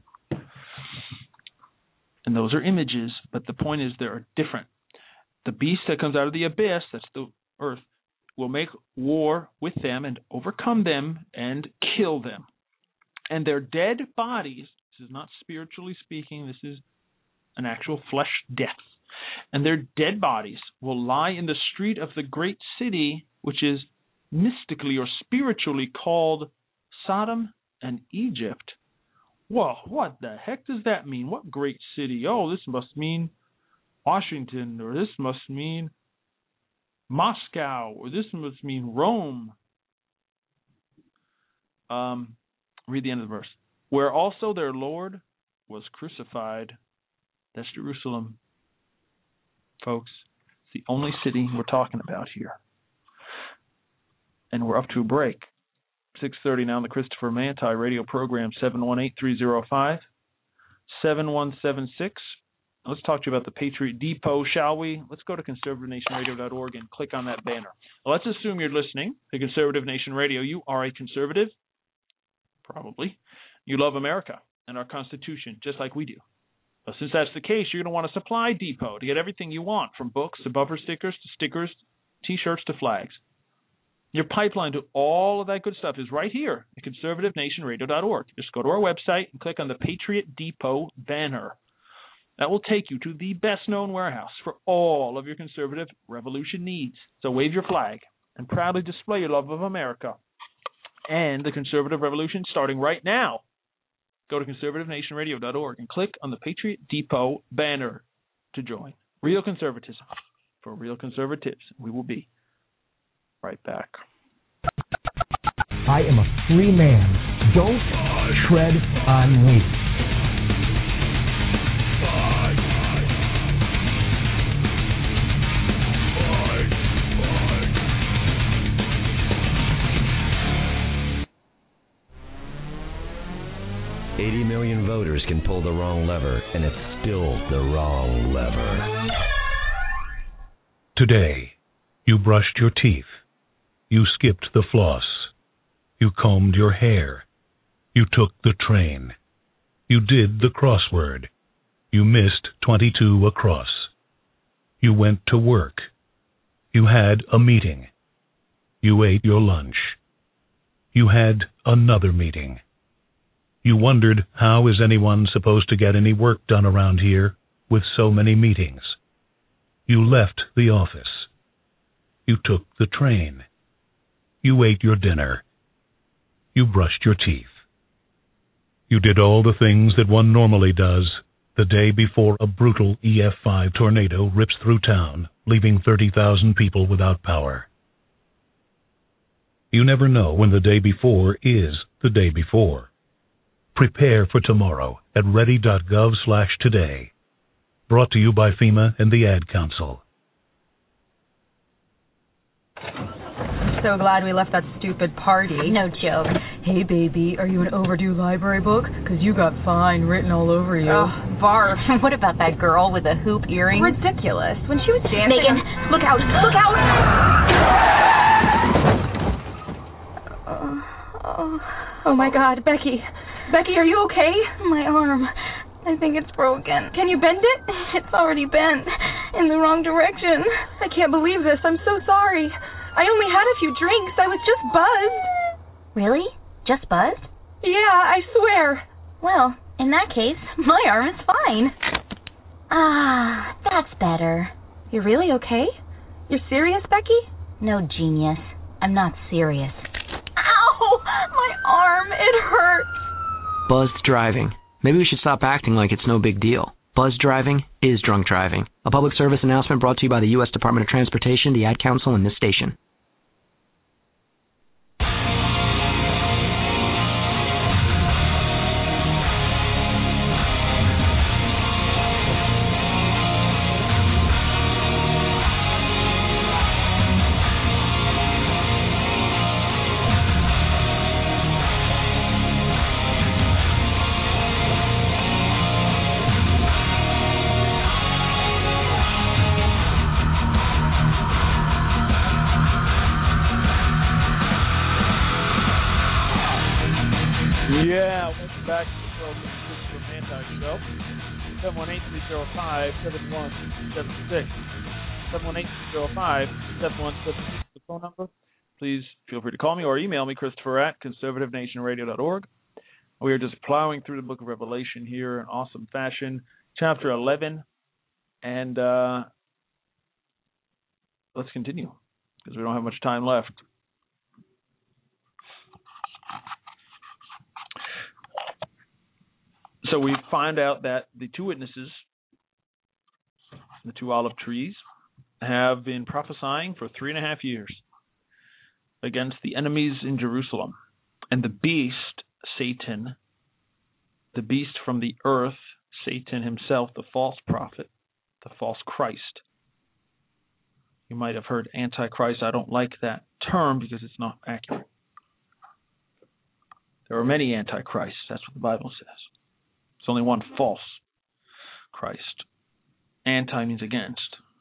And those are images, but the point is they are different. The beast that comes out of the abyss, that's the earth, will make war with them and overcome them and kill them. And their dead bodies, this is not spiritually speaking, this is an actual flesh death. And their dead bodies will lie in the street of the great city, which is mystically or spiritually called Sodom and Egypt. Well, what the heck does that mean? What great city? Oh, this must mean Washington, or this must mean Moscow, or this must mean Rome. Read the end of the verse. Where also their Lord was crucified. That's Jerusalem. Folks, it's the only city we're talking about here. And we're up to a break. 6:30 now on the Christopher Manti radio program, 718-305-7176. Let's talk to you about the Patriot Depot, shall we? Let's go to conservativenationradio.org and click on that banner. Well, let's assume you're listening to Conservative Nation Radio. You are a conservative, probably. You love America and our Constitution, just like we do. Well, since that's the case, you're going to want a supply depot to get everything you want, from books to bumper stickers to stickers, T-shirts to flags. Your pipeline to all of that good stuff is right here at conservativenationradio.org. Just go to our website and click on the Patriot Depot banner. That will take you to the best-known warehouse for all of your conservative revolution needs. So wave your flag and proudly display your love of America and the conservative revolution starting right now. Go to conservativenationradio.org and click on the Patriot Depot banner to join. Real conservatism for real conservatives. We will be right back. I am a free man. Don't tread on me. $80 million voters can pull the wrong lever, and it's still the wrong lever. Today, you brushed your teeth. You skipped the floss. You combed your hair. You took the train. You did the crossword. You missed 22 across. You went to work. You had a meeting. You ate your lunch. You had another meeting. You wondered, how is anyone supposed to get any work done around here with so many meetings? You left the office. You took the train. You ate your dinner. You brushed your teeth. You did all the things that one normally does the day before a brutal EF5 tornado rips through town, leaving 30,000 people without power. You never know when the day before is the day before. Prepare for tomorrow at ready.gov/today. Brought to you by FEMA and the Ad Council. So glad we left that stupid party. No joke. Hey, baby, are you an overdue library book? Because you got fine written all over you. Oh, Barf. What about that girl with the hoop earring? Ridiculous. When she was dancing... Megan, look out! Look out! Oh, my God, Becky. Becky, are you okay? My arm. I think it's broken. Can you bend it? It's already bent. In the wrong direction. I can't believe this. I'm so sorry. I only had a few drinks. I was just buzzed. Really? Just buzzed? Yeah, I swear. Well, in that case, my arm is fine. Ah, that's better. You're really okay? You're serious, Becky? No, genius. I'm not serious. Ow! My arm, it hurts. Buzzed driving. Maybe we should stop acting like it's no big deal. Buzzed driving is drunk driving. A public service announcement brought to you by the U.S. Department of Transportation, the Ad Council, and this station. Yeah, welcome back to the program, Christopher Manti Show. 718-305-7176. 718-305-7176 is the phone number. Please feel free to call me or email me, Christopher at conservativenationradio.org. We are just plowing through the book of Revelation here in awesome fashion. Chapter 11. And let's continue because we don't have much time left. So we find out that the two witnesses, the two olive trees, have been prophesying for 3.5 years against the enemies in Jerusalem. And the beast Satan, the beast from the earth, Satan himself, the false prophet, the false Christ. You might have heard Antichrist. I don't like that term because it's not accurate. There are many Antichrists. That's what the Bible says. There's only one false Christ. Anti means against.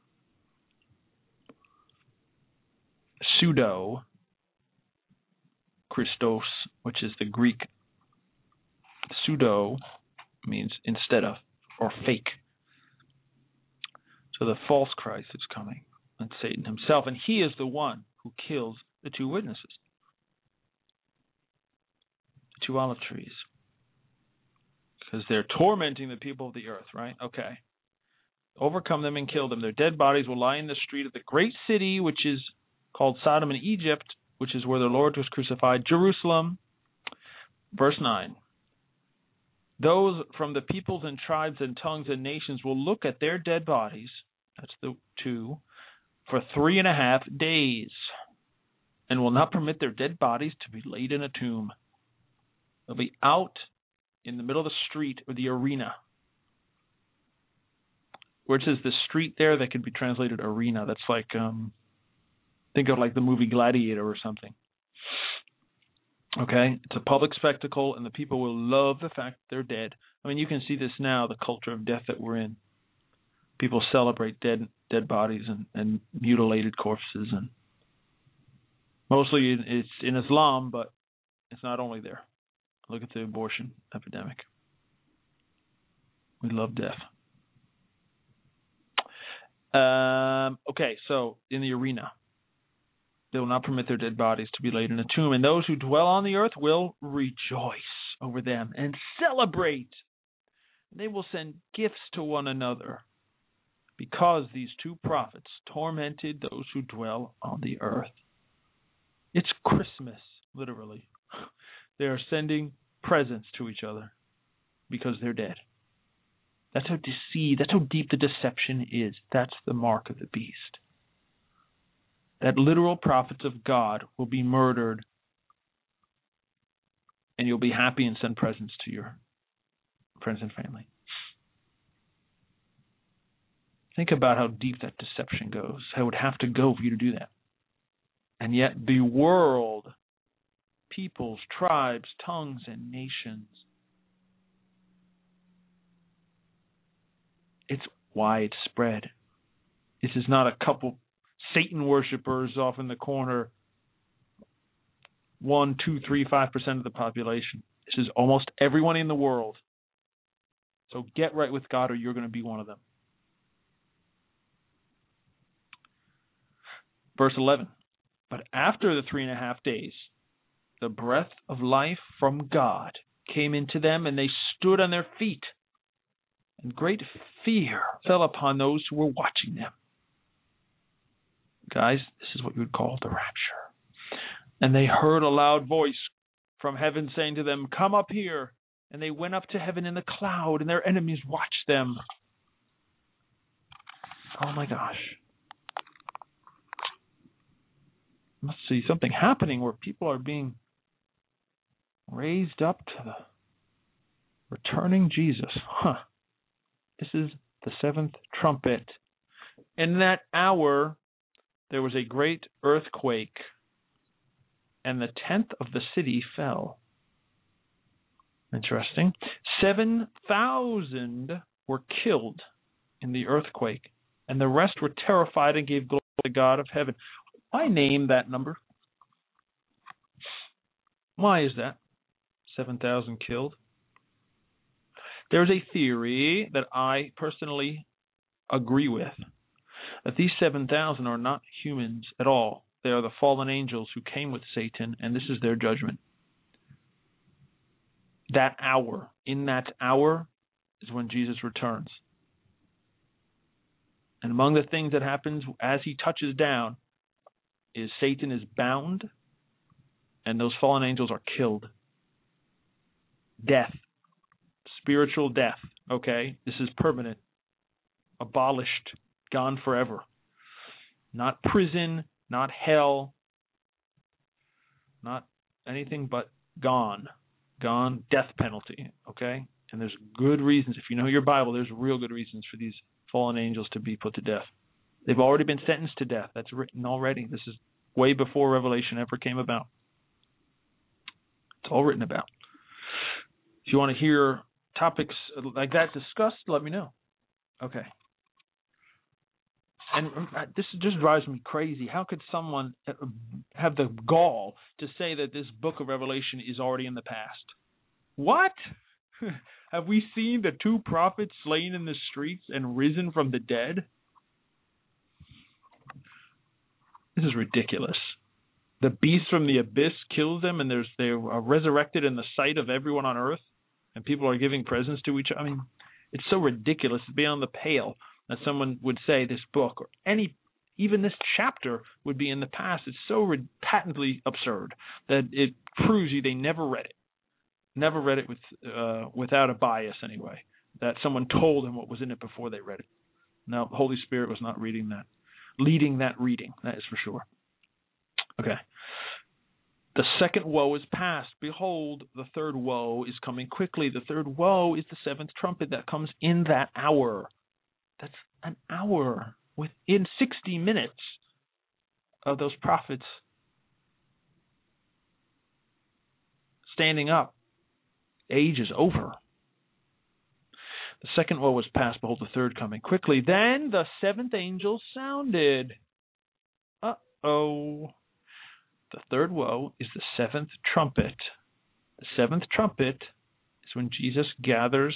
Pseudo Christos, which is the Greek. Pseudo means instead of or fake. So the false Christ is coming, and Satan himself, and he is the one who kills the two witnesses, the two olive trees, because they're tormenting the people of the earth, right? Okay. Overcome them and kill them. Their dead bodies will lie in the street of the great city, which is called Sodom and Egypt, which is where the Lord was crucified, Jerusalem. Verse 9. Those from the peoples and tribes and tongues and nations will look at their dead bodies, that's the two, for 3.5 days, and will not permit their dead bodies to be laid in a tomb. They'll be out in the middle of the street or the arena. Where it says the street there, that could be translated arena. That's like, think of like the movie Gladiator or something. Okay? It's a public spectacle, and the people will love the fact that they're dead. I mean, you can see this now, the culture of death that we're in. People celebrate dead bodies and mutilated corpses. And mostly it's in Islam, but it's not only there. Look at the abortion epidemic. We love death. Okay, so in the arena, they will not permit their dead bodies to be laid in a tomb, and those who dwell on the earth will rejoice over them and celebrate. They will send gifts to one another, because these two prophets tormented those who dwell on the earth. It's Christmas, literally. They are sending presents to each other because they're dead. That's how deep the deception is. That's the mark of the beast. That literal prophets of God will be murdered, and you'll be happy and send presents to your friends and family. Think about how deep that deception goes. How it would have to go for you to do that. And yet the world, peoples, tribes, tongues, and nations, it's widespread. This is not a couple Satan worshippers off in the corner, 1, 2, 3, 5% of the population. This is almost everyone in the world. So get right with God, or you're going to be one of them. Verse 11. But after the 3.5 days, the breath of life from God came into them, and they stood on their feet. And great fear fell upon those who were watching them. Guys, this is what you would call the rapture. And they heard a loud voice from heaven saying to them, "Come up here." And they went up to heaven in the cloud, and their enemies watched them. Oh my gosh. Must see something happening where people are being raised up to the returning Jesus. This is the seventh trumpet. In that hour, there was a great earthquake, and the 10th of the city fell. Interesting. 7,000 were killed in the earthquake, and the rest were terrified and gave glory to the God of heaven. Why name that number? Why is that? 7,000 killed. There's a theory that I personally agree with, that these 7,000 are not humans at all. They are the fallen angels who came with Satan, and this is their judgment. That hour, in that hour, is when Jesus returns. And among the things that happens as he touches down is Satan is bound, and those fallen angels are killed. Death. Spiritual death. Okay? This is permanent. Abolished. Gone forever. Not prison, not hell, not anything but gone. gone, death penalty, okay? And there's good reasons. If you know your Bible, there's real good reasons for these fallen angels to be put to death. They've already been sentenced to death. That's written already. This is way before Revelation ever came about. It's all written about. If you want to hear topics like that discussed, let me know. Okay. And this just drives me crazy. How could someone have the gall to say that this book of Revelation is already in the past? What? Have we seen the two prophets slain in the streets and risen from the dead? This is ridiculous. The beast from the abyss kills them, and they are resurrected in the sight of everyone on earth, and people are giving presents to each other. I mean, it's so ridiculous. It's beyond the pale that someone would say this book or even this chapter would be in the past. It's so patently absurd that it proves you they never read it. Never read it without a bias anyway, that someone told them what was in it before they read it. No, the Holy Spirit was not leading that reading, that is for sure. Okay. The second woe is past. Behold, the third woe is coming quickly. The third woe is the seventh trumpet that comes in that hour. That's an hour within 60 minutes of those prophets standing up. Age is over. The second woe was past. Behold, the third coming quickly. Then the seventh angel sounded. Uh-oh. The third woe is the seventh trumpet. The seventh trumpet is when Jesus gathers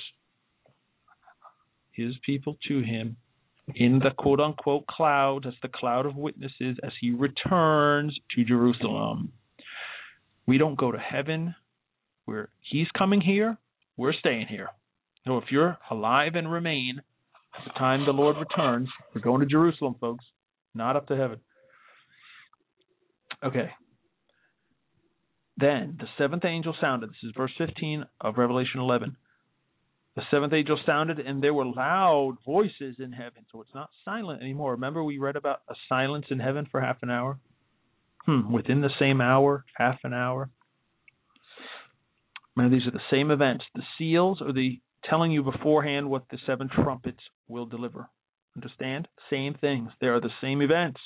his people to him in the quote-unquote cloud. That's the cloud of witnesses as he returns to Jerusalem. We don't go to heaven. He's coming here. We're staying here. So if you're alive and remain at the time the Lord returns, we're going to Jerusalem, folks, not up to heaven. Okay. Then the seventh angel sounded. This is verse 15 of Revelation 11. The seventh angel sounded, and there were loud voices in heaven. So it's not silent anymore. Remember we read about a silence in heaven for half an hour? Within the same hour, half an hour. Remember, these are the same events. The seals are telling you beforehand what the seven trumpets will deliver. Understand? Same things. They are the same events.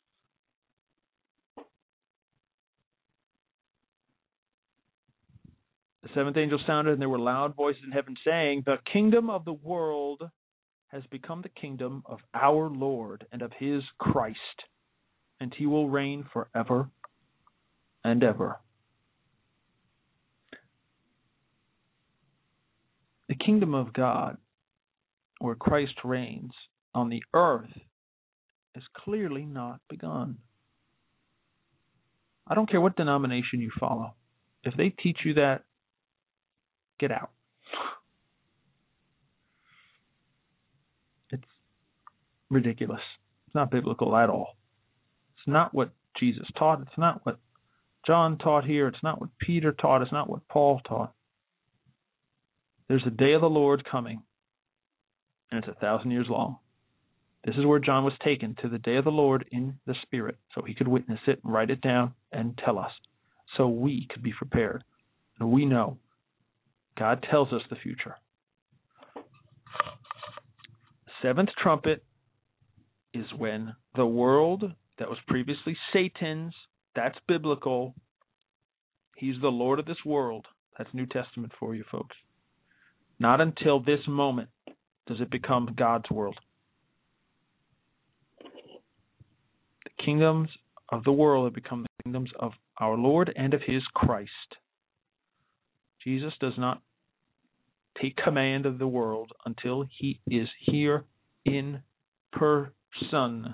The seventh angel sounded, and there were loud voices in heaven saying, the kingdom of the world has become the kingdom of our Lord and of his Christ, and he will reign forever and ever. The kingdom of God, where Christ reigns on the earth, is clearly not begun. I don't care what denomination you follow. If they teach you that, get out. It's ridiculous. It's not biblical at all. It's not what Jesus taught. It's not what John taught here. It's not what Peter taught. It's not what Paul taught. There's a day of the Lord coming, and it's 1,000 years long. This is where John was taken, to the day of the Lord in the Spirit, so he could witness it, write it down, and tell us, so we could be prepared. And we know God tells us the future. The seventh trumpet is when the world that was previously Satan's, that's biblical. He's the Lord of this world. That's New Testament for you folks. Not until this moment does it become God's world. The kingdoms of the world have become the kingdoms of our Lord and of his Christ. Jesus does not take command of the world until he is here in person.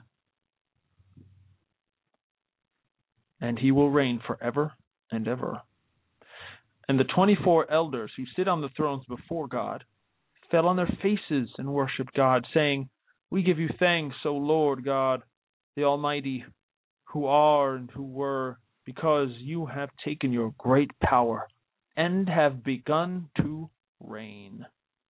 And he will reign forever and ever. And the 24 elders who sit on the thrones before God fell on their faces and worshiped God, saying, we give you thanks, O Lord God, the Almighty, who are and who were, because you have taken your great power and have begun to reign.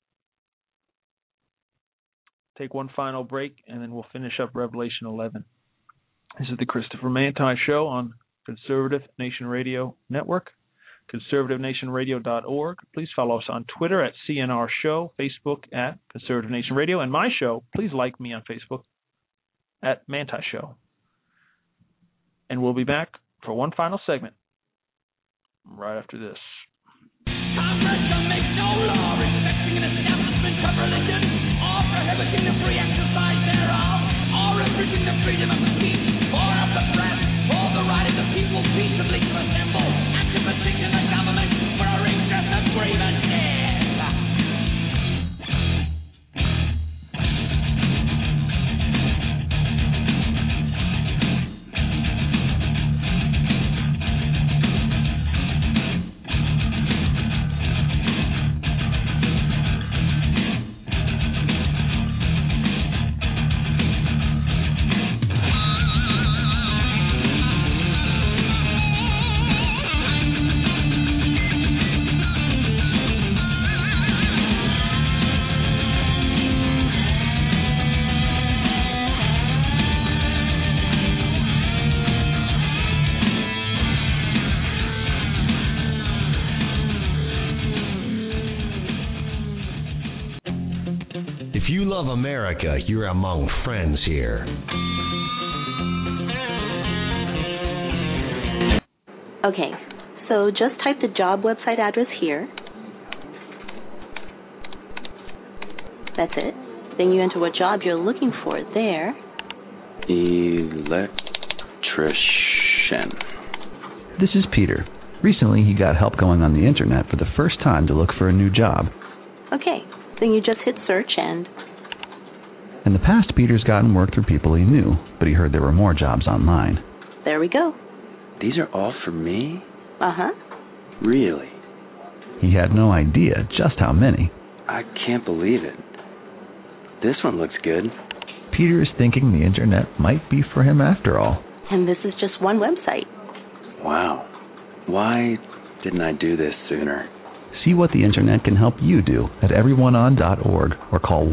Take one final break, and then we'll finish up Revelation 11. This is the Christopher Manti Show on Conservative Nation Radio Network. conservativenationradio.org. Please follow us on Twitter at CNR Show, Facebook at Conservative Nation Radio, and my show, please like me on Facebook at Manti Show. And we'll be back for one final segment right after this. Congress shall make no law respecting an establishment of religion, or prohibiting the free exercise thereof, or infringing the freedom of speech, or of the press, or the right of the people peaceably to assemble and to petition the government for a redress of grievances. If you love America, you're among friends here. Okay, so just type the job website address here. That's it. Then you enter what job you're looking for there. Electrician. This is Peter. Recently, he got help going on the internet for the first time to look for a new job. Okay, then you just hit search and... In the past, Peter's gotten work through people he knew, but he heard there were more jobs online. There we go. These are all for me? Uh-huh. Really? He had no idea just how many. I can't believe it. This one looks good. Peter is thinking the internet might be for him after all. And this is just one website. Wow. Why didn't I do this sooner? See what the internet can help you do at everyoneon.org or call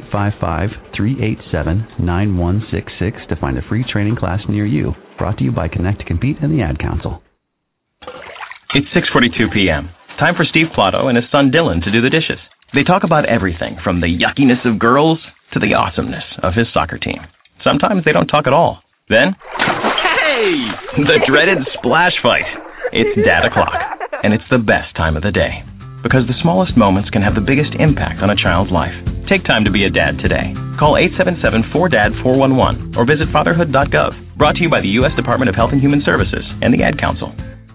1-855-387-9166 to find a free training class near you. Brought to you by Connect to Compete and the Ad Council. It's 6:42 p.m. Time for Steve Plato and his son Dylan to do the dishes. They talk about everything from the yuckiness of girls to the awesomeness of his soccer team. Sometimes they don't talk at all. Then, hey! The dreaded splash fight. It's Dad o'clock, and it's the best time of the day. Because the smallest moments can have the biggest impact on a child's life. Take time to be a dad today. Call 877-4DAD-411 or visit fatherhood.gov. Brought to you by the U.S. Department of Health and Human Services and the Ad Council.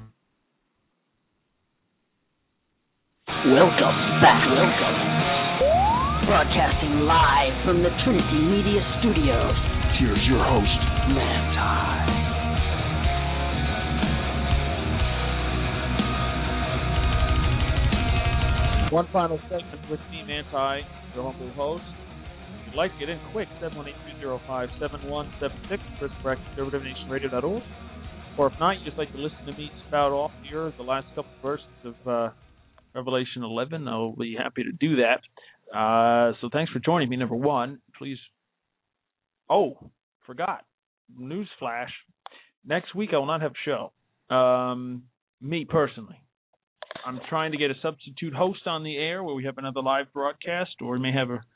Welcome back. Broadcasting live from the Trinity Media Studios. Here's your host, Manti. One final segment with me, Manti, your humble host. If you'd like to get in quick, 718-205-7176, Chris Brack, conservativenationradio.org. Or if not, you'd just like to listen to me spout off here the last couple of verses of Revelation 11, I'll be happy to do that. So thanks for joining me. Number one, please. Oh, forgot. Newsflash. Next week I will not have a show. Me personally. I'm trying to get a substitute host on the air where we have another live broadcast, or we may have a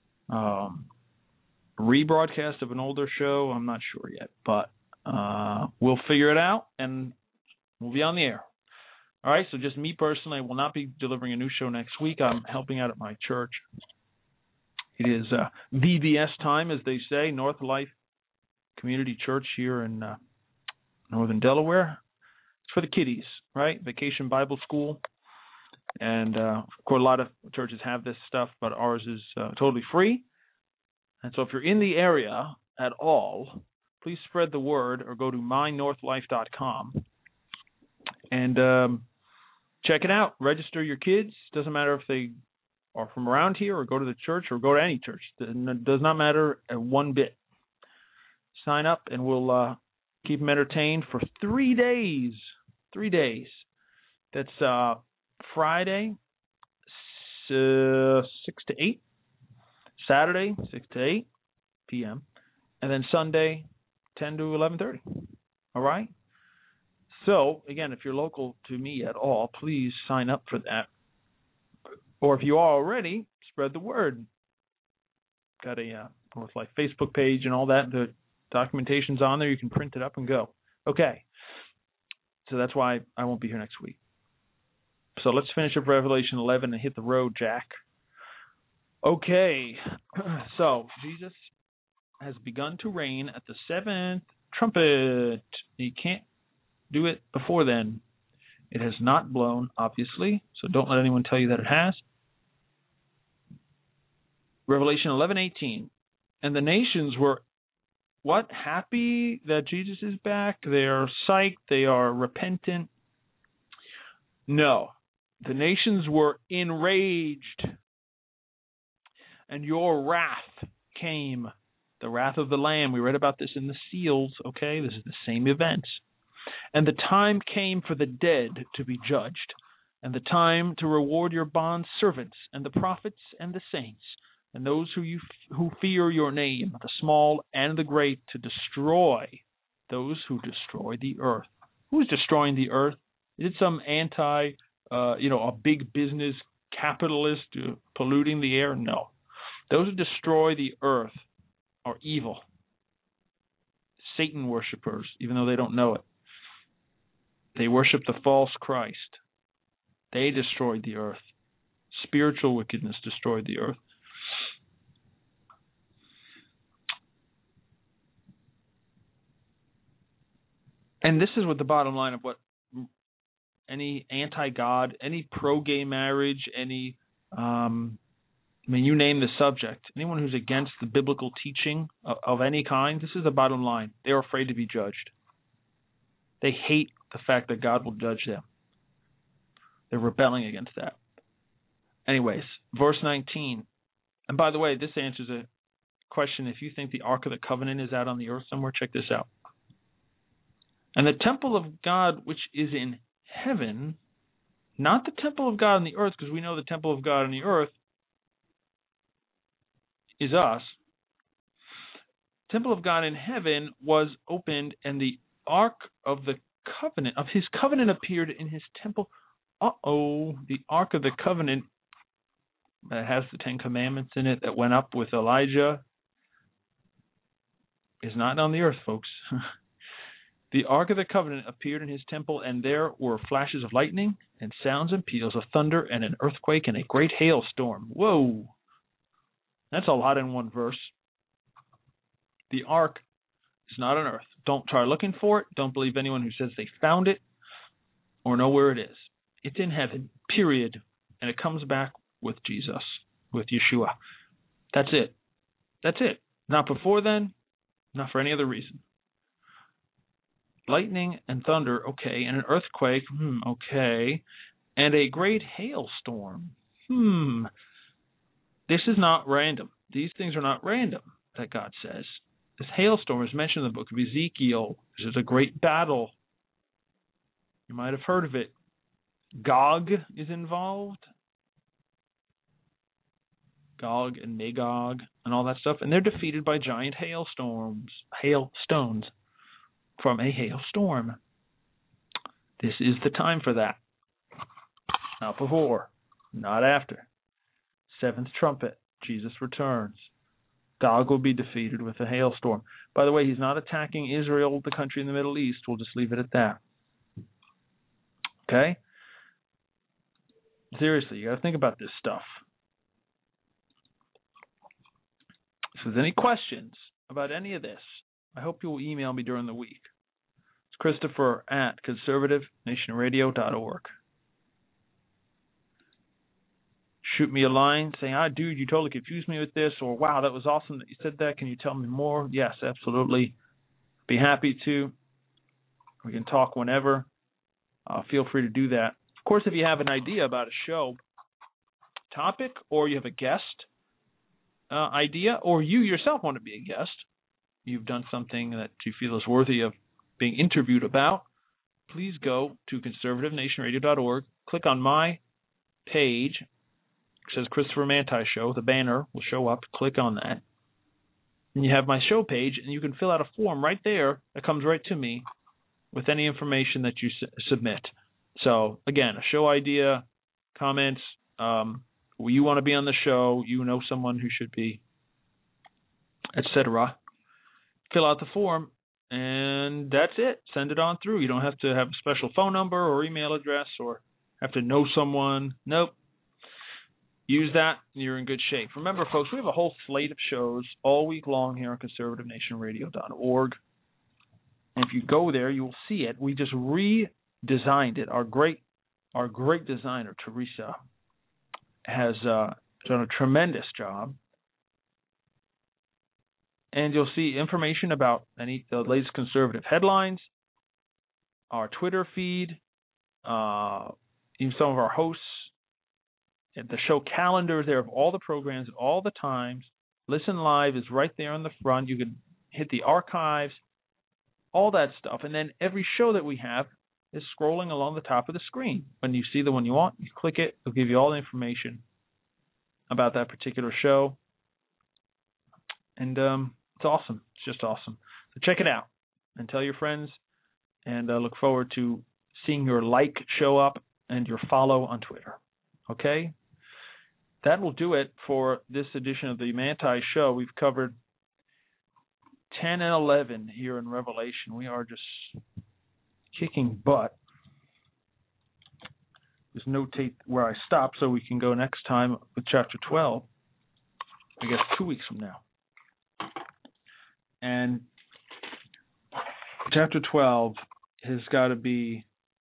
rebroadcast of an older show. I'm not sure yet, but we'll figure it out, and we'll be on the air. All right, so just me personally, I will not be delivering a new show next week. I'm helping out at my church. It is VBS time, as they say, North Life Community Church here in northern Delaware. It's for the kiddies, right? Vacation Bible School. And, of course, a lot of churches have this stuff, but ours is totally free. And so if you're in the area at all, please spread the word or go to mynorthlife.com and check it out. Register your kids. Doesn't matter if they are from around here or go to the church or go to any church. It does not matter one bit. Sign up and we'll keep them entertained for 3 days. 3 days. That's Friday, 6 to 8. Saturday, 6 to 8 p.m. And then Sunday, 10 to 11:30. All right? So, again, if you're local to me at all, please sign up for that. Or if you are already, spread the word. Got a like Facebook page and all that. The documentation's on there. You can print it up and go. Okay. So that's why I won't be here next week. So let's finish up Revelation 11 and hit the road, Jack. Okay. So Jesus has begun to reign at the seventh trumpet. He can't do it before then. It has not blown, obviously, so don't let anyone tell you that it has. Revelation 11:18. And the nations were, what? Happy that Jesus is back? They are psyched. They are repentant. No. The nations were enraged. And your wrath came. The wrath of the Lamb. We read about this in the seals, okay? This is the same event. And the time came for the dead to be judged, and the time to reward your bond servants, and the prophets and the saints, and those who fear your name, the small and the great, to destroy those who destroy the earth. Who is destroying the earth? Is it some a big business capitalist polluting the air? No. Those who destroy the earth are evil. Satan worshipers, even though they don't know it. They worship the false Christ. They destroyed the earth. Spiritual wickedness destroyed the earth. And this is what the bottom line of what any anti-God, any pro-gay marriage, you name the subject, anyone who's against the biblical teaching of any kind, this is the bottom line. They're afraid to be judged. They hate the fact that God will judge them. They're rebelling against that. Anyways, verse 19. And by the way, this answers a question. If you think the Ark of the Covenant is out on the earth somewhere, check this out. And the temple of God which is in heaven, not the temple of God on the earth, because we know the temple of God on the earth is us. Temple of God in heaven was opened, and the Ark of the Covenant, of his covenant, appeared in his temple. The Ark of the Covenant that has the Ten Commandments in it that went up with Elijah is not on the earth, folks. The Ark of the Covenant appeared in his temple, and there were flashes of lightning and sounds and peals of thunder and an earthquake and a great hailstorm. Whoa! That's a lot in one verse. The Ark is not on earth. Don't try looking for it. Don't believe anyone who says they found it or know where it is. It's in heaven, period. And it comes back with Jesus, with Yeshua. That's it. That's it. Not before then, not for any other reason. Lightning and thunder, okay. And an earthquake, okay. And a great hailstorm. This is not random. These things are not random, that God says. This hailstorm is mentioned in the book of Ezekiel. This is a great battle. You might have heard of it. Gog is involved. Gog and Magog and all that stuff. And they're defeated by giant hailstones from a hailstorm. This is the time for that. Not before. Not after. Seventh trumpet. Jesus returns. Gog will be defeated with a hailstorm. By the way, he's not attacking Israel, the country in the Middle East. We'll just leave it at that. Okay? Seriously, you got to think about this stuff. If there's any questions about any of this, I hope you will email me during the week. It's Christopher at conservativenationradio.org. Shoot me a line saying, dude, you totally confused me with this, or wow, that was awesome that you said that. Can you tell me more? Yes, absolutely. Be happy to. We can talk whenever. Feel free to do that. Of course, if you have an idea about a show topic, or you have a guest idea, or you yourself want to be a guest, you've done something that you feel is worthy of being interviewed about, please go to conservativenationradio.org, click on my page. It says Christopher Manti Show. The banner will show up. Click on that. And you have my show page, and you can fill out a form right there that comes right to me. with any information that you submit. So, again, a show idea, comments, you want to be on the show, you know someone who should be, etc. Fill out the form, and that's it. Send it on through. You don't have to have a special phone number or email address or have to know someone. Nope. Use that, and you're in good shape. Remember, folks, we have a whole slate of shows all week long here on conservativenationradio.org. And if you go there, you will see it. We just redesigned it. Our great designer, Teresa, has done a tremendous job. And you'll see information about the latest conservative headlines, our Twitter feed, even some of our hosts. The show calendar is there of all the programs at all the times. Listen Live is right there on the front. You can hit the archives, all that stuff. And then every show that we have is scrolling along the top of the screen. When you see the one you want, you click it. It'll give you all the information about that particular show. And it's awesome. It's just awesome. So check it out and tell your friends. And I look forward to seeing your like show up and your follow on Twitter. Okay? That will do it for this edition of the Manti Show. We've covered 10 and 11 here in Revelation. We are just kicking butt. Just notate where I stop so we can go next time with chapter 12, I guess 2 weeks from now. And chapter 12 has got to be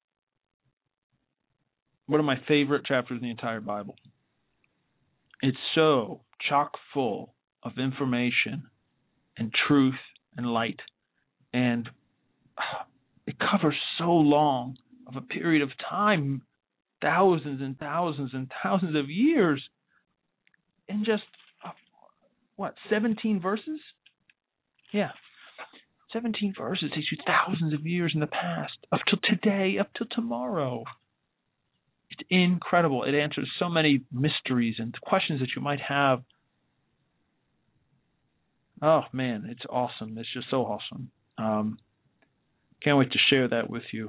one of my favorite chapters in the entire Bible. It's so chock full of information and truth and light. And it covers so long of a period of time, thousands and thousands and thousands of years, in just, 17 verses? Yeah. 17 verses takes you thousands of years in the past, up till today, up till tomorrow. It's incredible. It answers so many mysteries and questions that you might have. Oh, man, it's awesome. It's just so awesome. Can't wait to share that with you.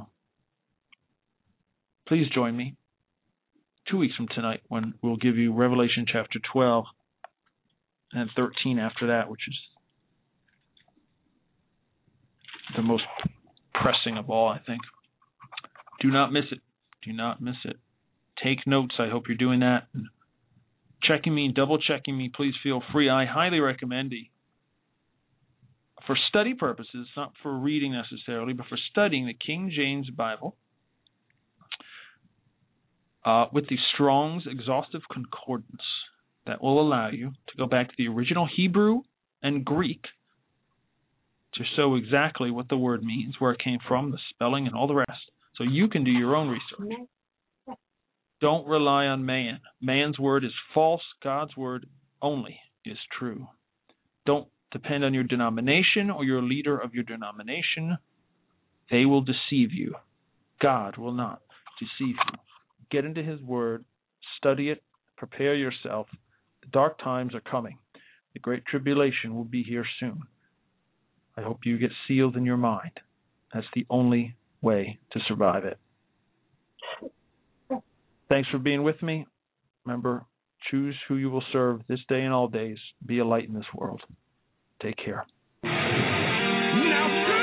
Please join me 2 weeks from tonight when we'll give you Revelation chapter 12 and 13 after that, which is the most pressing of all, I think. Do not miss it. Do not miss it. Take notes. I hope you're doing that. Checking me, double checking me, please feel free. I highly recommend it. For study purposes, not for reading necessarily, but for studying the King James Bible with the Strong's Exhaustive Concordance that will allow you to go back to the original Hebrew and Greek to show exactly what the word means, where it came from, the spelling, and all the rest. So you can do your own research. Don't rely on man. Man's word is false. God's word only is true. Don't depend on your denomination or your leader of your denomination. They will deceive you. God will not deceive you. Get into his word. Study it. Prepare yourself. The dark times are coming. The great tribulation will be here soon. I hope you get sealed in your mind. That's the only way to survive it. Thanks for being with me. Remember, choose who you will serve this day and all days. Be a light in this world. Take care. Now